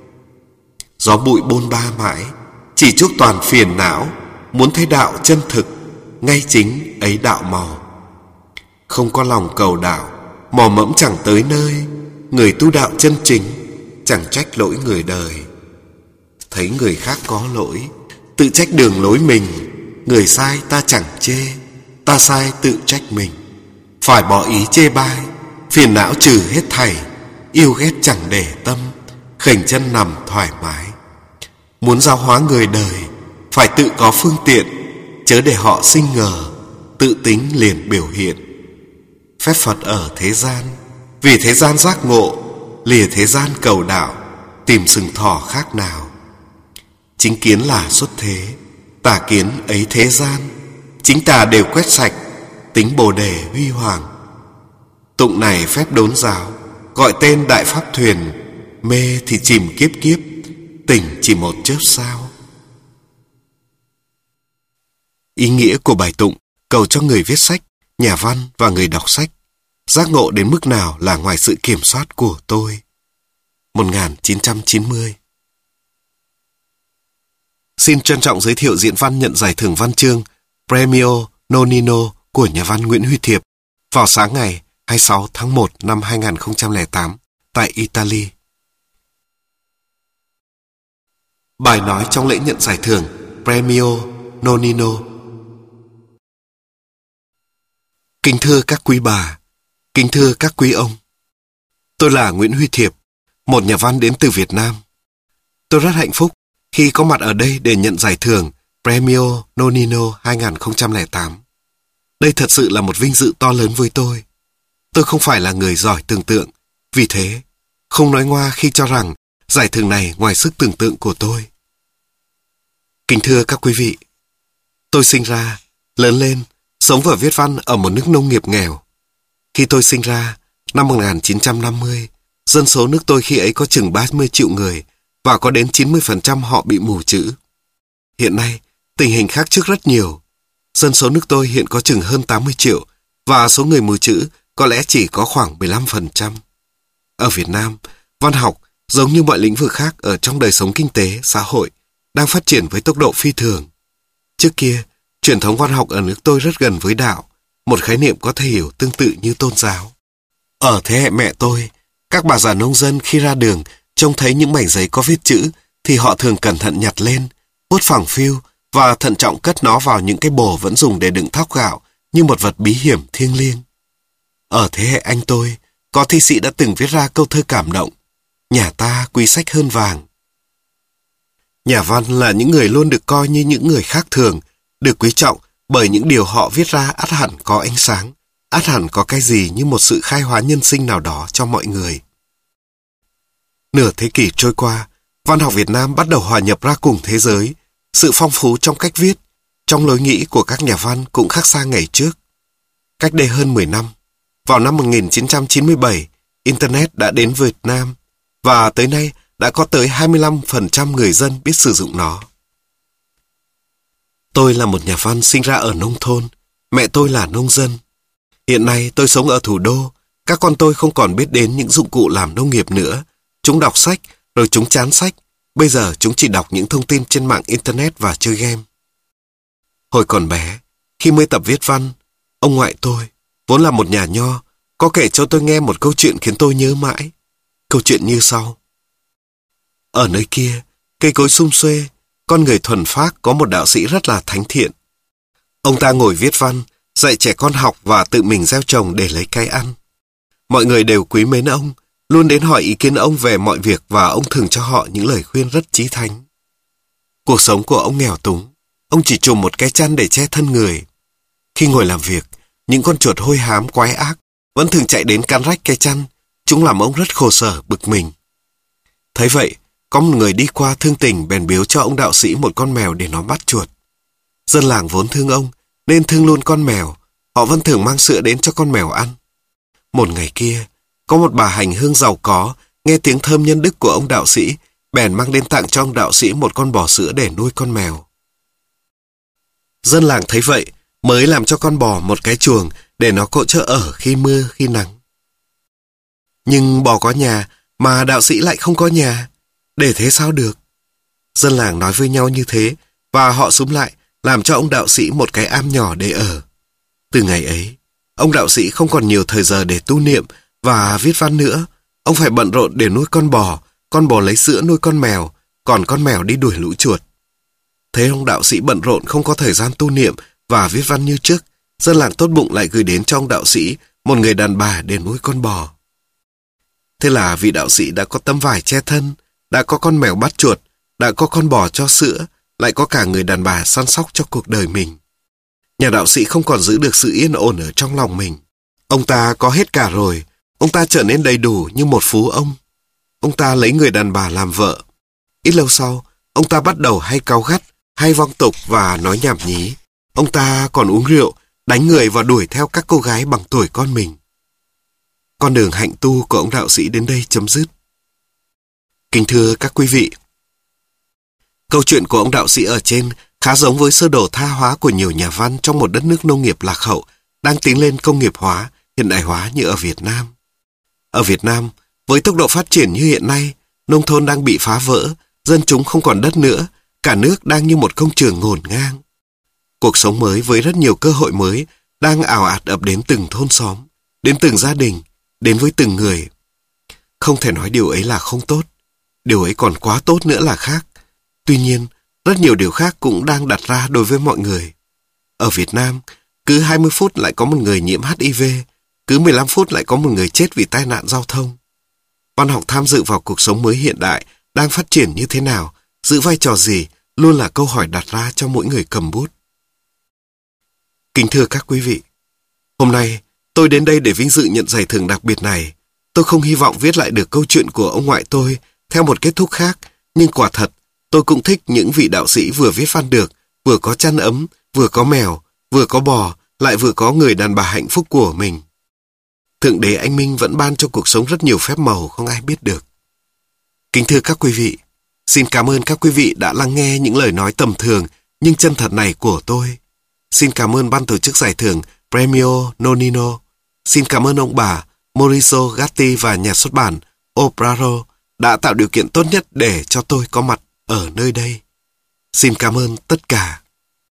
Gió bụi bôn ba mãi, chỉ chuốc toàn phiền não, muốn thấy đạo chân thực, ngay chính ấy đạo màu. Không có lòng cầu đạo, mò mẫm chẳng tới nơi, người tu đạo chân chính, chẳng trách lỗi người đời. Thấy người khác có lỗi, tự trách đường lối mình, người sai ta chẳng chê, ta sai tự trách mình. Phải bỏ ý chê bai, phiền não trừ hết thảy, yêu ghét chẳng để tâm, khểnh chân nằm thoải mái. Muốn giáo hóa người đời, phải tự có phương tiện, chớ để họ sinh ngờ, tự tính liền biểu hiện. Phép Phật ở thế gian, vì thế gian giác ngộ, lìa thế gian cầu đạo, tìm sừng thỏ khác nào. Chính kiến là xuất thế, tà kiến ấy thế gian, chính tà đều quét sạch, tính bồ đề huy hoàng. Tụng này phép đốn giáo, gọi tên đại pháp thuyền, mê thì chìm kiếp kiếp, tỉnh chỉ một chớp sao. Ý nghĩa của bài tụng cầu cho người viết sách, nhà văn và người đọc sách giác ngộ đến mức nào là ngoài sự kiểm soát của tôi. một nghìn chín trăm chín mươi. Xin trân trọng giới thiệu diễn văn nhận giải thưởng văn chương Premio Nonino của nhà văn Nguyễn Huy Thiệp vào sáng ngày hai mươi sáu tháng một năm hai nghìn không trăm lẻ tám tại Italy. Bài nói trong lễ nhận giải thưởng Premio Nonino. Kính thưa các quý bà, kính thưa các quý ông. Tôi là Nguyễn Huy Thiệp, một nhà văn đến từ Việt Nam. Tôi rất hạnh phúc khi có mặt ở đây để nhận giải thưởng Premio Nonino hai không không tám. Đây thật sự là một vinh dự to lớn với tôi. Tôi không phải là người giỏi tưởng tượng, vì thế không nói ngoa khi cho rằng giải thưởng này ngoài sức tưởng tượng của tôi. Kính thưa các quý vị, tôi sinh ra, lớn lên, sống và viết văn ở một nước nông nghiệp nghèo. Khi tôi sinh ra, năm một nghìn chín trăm năm mươi, dân số nước tôi khi ấy có chừng ba mươi triệu người và có đến chín mươi phần trăm họ bị mù chữ. Hiện nay, tình hình khác trước rất nhiều. Dân số nước tôi hiện có chừng hơn tám mươi triệu và số người mù chữ có lẽ chỉ có khoảng mười lăm phần trăm. Ở Việt Nam, văn học, giống như mọi lĩnh vực khác ở trong đời sống kinh tế, xã hội, đang phát triển với tốc độ phi thường. Trước kia, truyền thống văn học ở nước tôi rất gần với đạo, một khái niệm có thể hiểu tương tự như tôn giáo. Ở thế hệ mẹ tôi, các bà già nông dân khi ra đường trông thấy những mảnh giấy có viết chữ thì họ thường cẩn thận nhặt lên, vuốt phẳng phiu và thận trọng cất nó vào những cái bồ vẫn dùng để đựng thóc gạo như một vật bí hiểm thiêng liêng. Ở thế hệ anh tôi, có thi sĩ đã từng viết ra câu thơ cảm động: nhà ta quý sách hơn vàng. Nhà văn là những người luôn được coi như những người khác thường, được quý trọng bởi những điều họ viết ra ắt hẳn có ánh sáng, ắt hẳn có cái gì như một sự khai hóa nhân sinh nào đó cho mọi người. Nửa thế kỷ trôi qua, văn học Việt Nam bắt đầu hòa nhập ra cùng thế giới. Sự phong phú trong cách viết, trong lối nghĩ của các nhà văn cũng khác xa ngày trước. Cách đây hơn mười năm, vào năm một nghìn chín trăm chín mươi bảy, Internet đã đến Việt Nam và tới nay đã có tới hai mươi lăm phần trăm người dân biết sử dụng nó. Tôi là một nhà văn sinh ra ở nông thôn, mẹ tôi là nông dân. Hiện nay tôi sống ở thủ đô, các con tôi không còn biết đến những dụng cụ làm nông nghiệp nữa. Chúng đọc sách, rồi chúng chán sách. Bây giờ chúng chỉ đọc những thông tin trên mạng Internet và chơi game. Hồi còn bé, khi mới tập viết văn, ông ngoại tôi, vốn là một nhà nho, có kể cho tôi nghe một câu chuyện khiến tôi nhớ mãi. Câu chuyện như sau. Ở nơi kia, cây cối sum xuê, con người thuần phác có một đạo sĩ rất là thánh thiện. Ông ta ngồi viết văn, dạy trẻ con học và tự mình gieo trồng để lấy cái ăn. Mọi người đều quý mến ông, luôn đến hỏi ý kiến ông về mọi việc và ông thường cho họ những lời khuyên rất chí thánh. Cuộc sống của ông nghèo túng, ông chỉ trùm một cái chăn để che thân người. Khi ngồi làm việc, những con chuột hôi hám quái ác vẫn thường chạy đến cắn rách cái chăn, chúng làm ông rất khổ sở bực mình. Thấy vậy, có một người đi qua thương tình bèn biếu cho ông đạo sĩ một con mèo để nó bắt chuột. Dân làng vốn thương ông, nên thương luôn con mèo, họ vẫn thường mang sữa đến cho con mèo ăn. Một ngày kia, có một bà hành hương giàu có, nghe tiếng thơm nhân đức của ông đạo sĩ, bèn mang đến tặng cho ông đạo sĩ một con bò sữa để nuôi con mèo. Dân làng thấy vậy, mới làm cho con bò một cái chuồng để nó có chỗ ở khi mưa, khi nắng. Nhưng bò có nhà, mà đạo sĩ lại không có nhà. Để thế sao được? Dân làng nói với nhau như thế, và họ xúm lại, làm cho ông đạo sĩ một cái am nhỏ để ở. Từ ngày ấy, ông đạo sĩ không còn nhiều thời giờ để tu niệm và viết văn nữa. Ông phải bận rộn để nuôi con bò, con bò lấy sữa nuôi con mèo, còn con mèo đi đuổi lũ chuột. Thế ông đạo sĩ bận rộn không có thời gian tu niệm và viết văn như trước, dân làng tốt bụng lại gửi đến cho ông đạo sĩ một người đàn bà để nuôi con bò. Thế là vị đạo sĩ đã có tấm vải che thân, đã có con mèo bắt chuột, đã có con bò cho sữa, lại có cả người đàn bà săn sóc cho cuộc đời mình. Nhà đạo sĩ không còn giữ được sự yên ổn ở trong lòng mình. Ông ta có hết cả rồi, ông ta trở nên đầy đủ như một phú ông. Ông ta lấy người đàn bà làm vợ. Ít lâu sau, ông ta bắt đầu hay cáu gắt, hay vong tục và nói nhảm nhí. Ông ta còn uống rượu, đánh người và đuổi theo các cô gái bằng tuổi con mình. Con đường hạnh tu của ông đạo sĩ đến đây chấm dứt. Kính thưa các quý vị, câu chuyện của ông đạo sĩ ở trên khá giống với sơ đồ tha hóa của nhiều nhà văn trong một đất nước nông nghiệp lạc hậu đang tiến lên công nghiệp hóa, hiện đại hóa như ở Việt Nam. Ở Việt Nam, với tốc độ phát triển như hiện nay, nông thôn đang bị phá vỡ, dân chúng không còn đất nữa, cả nước đang như một công trường ngổn ngang. Cuộc sống mới với rất nhiều cơ hội mới đang ào ạt ập đến từng thôn xóm, đến từng gia đình, đến với từng người. Không thể nói điều ấy là không tốt, điều ấy còn quá tốt nữa là khác. Tuy nhiên, rất nhiều điều khác cũng đang đặt ra đối với mọi người. Ở Việt Nam, cứ hai mươi phút lại có một người nhiễm hát i vê, cứ mười lăm phút lại có một người chết vì tai nạn giao thông. Văn học tham dự vào cuộc sống mới hiện đại đang phát triển như thế nào, giữ vai trò gì, luôn là câu hỏi đặt ra cho mỗi người cầm bút. Kính thưa các quý vị, hôm nay tôi đến đây để vinh dự nhận giải thưởng đặc biệt này. Tôi không hy vọng viết lại được câu chuyện của ông ngoại tôi theo một kết thúc khác, nhưng quả thật, tôi cũng thích những vị đạo sĩ vừa viết văn được, vừa có chăn ấm, vừa có mèo, vừa có bò, lại vừa có người đàn bà hạnh phúc của mình. Thượng đế anh Minh vẫn ban cho cuộc sống rất nhiều phép màu không ai biết được. Kính thưa các quý vị, xin cảm ơn các quý vị đã lắng nghe những lời nói tầm thường nhưng chân thật này của tôi. Xin cảm ơn ban tổ chức giải thưởng Premio Nonino. Xin cảm ơn ông bà Maurizio Gatti và nhà xuất bản Opraro đã tạo điều kiện tốt nhất để cho tôi có mặt ở nơi đây. Xin cảm ơn tất cả.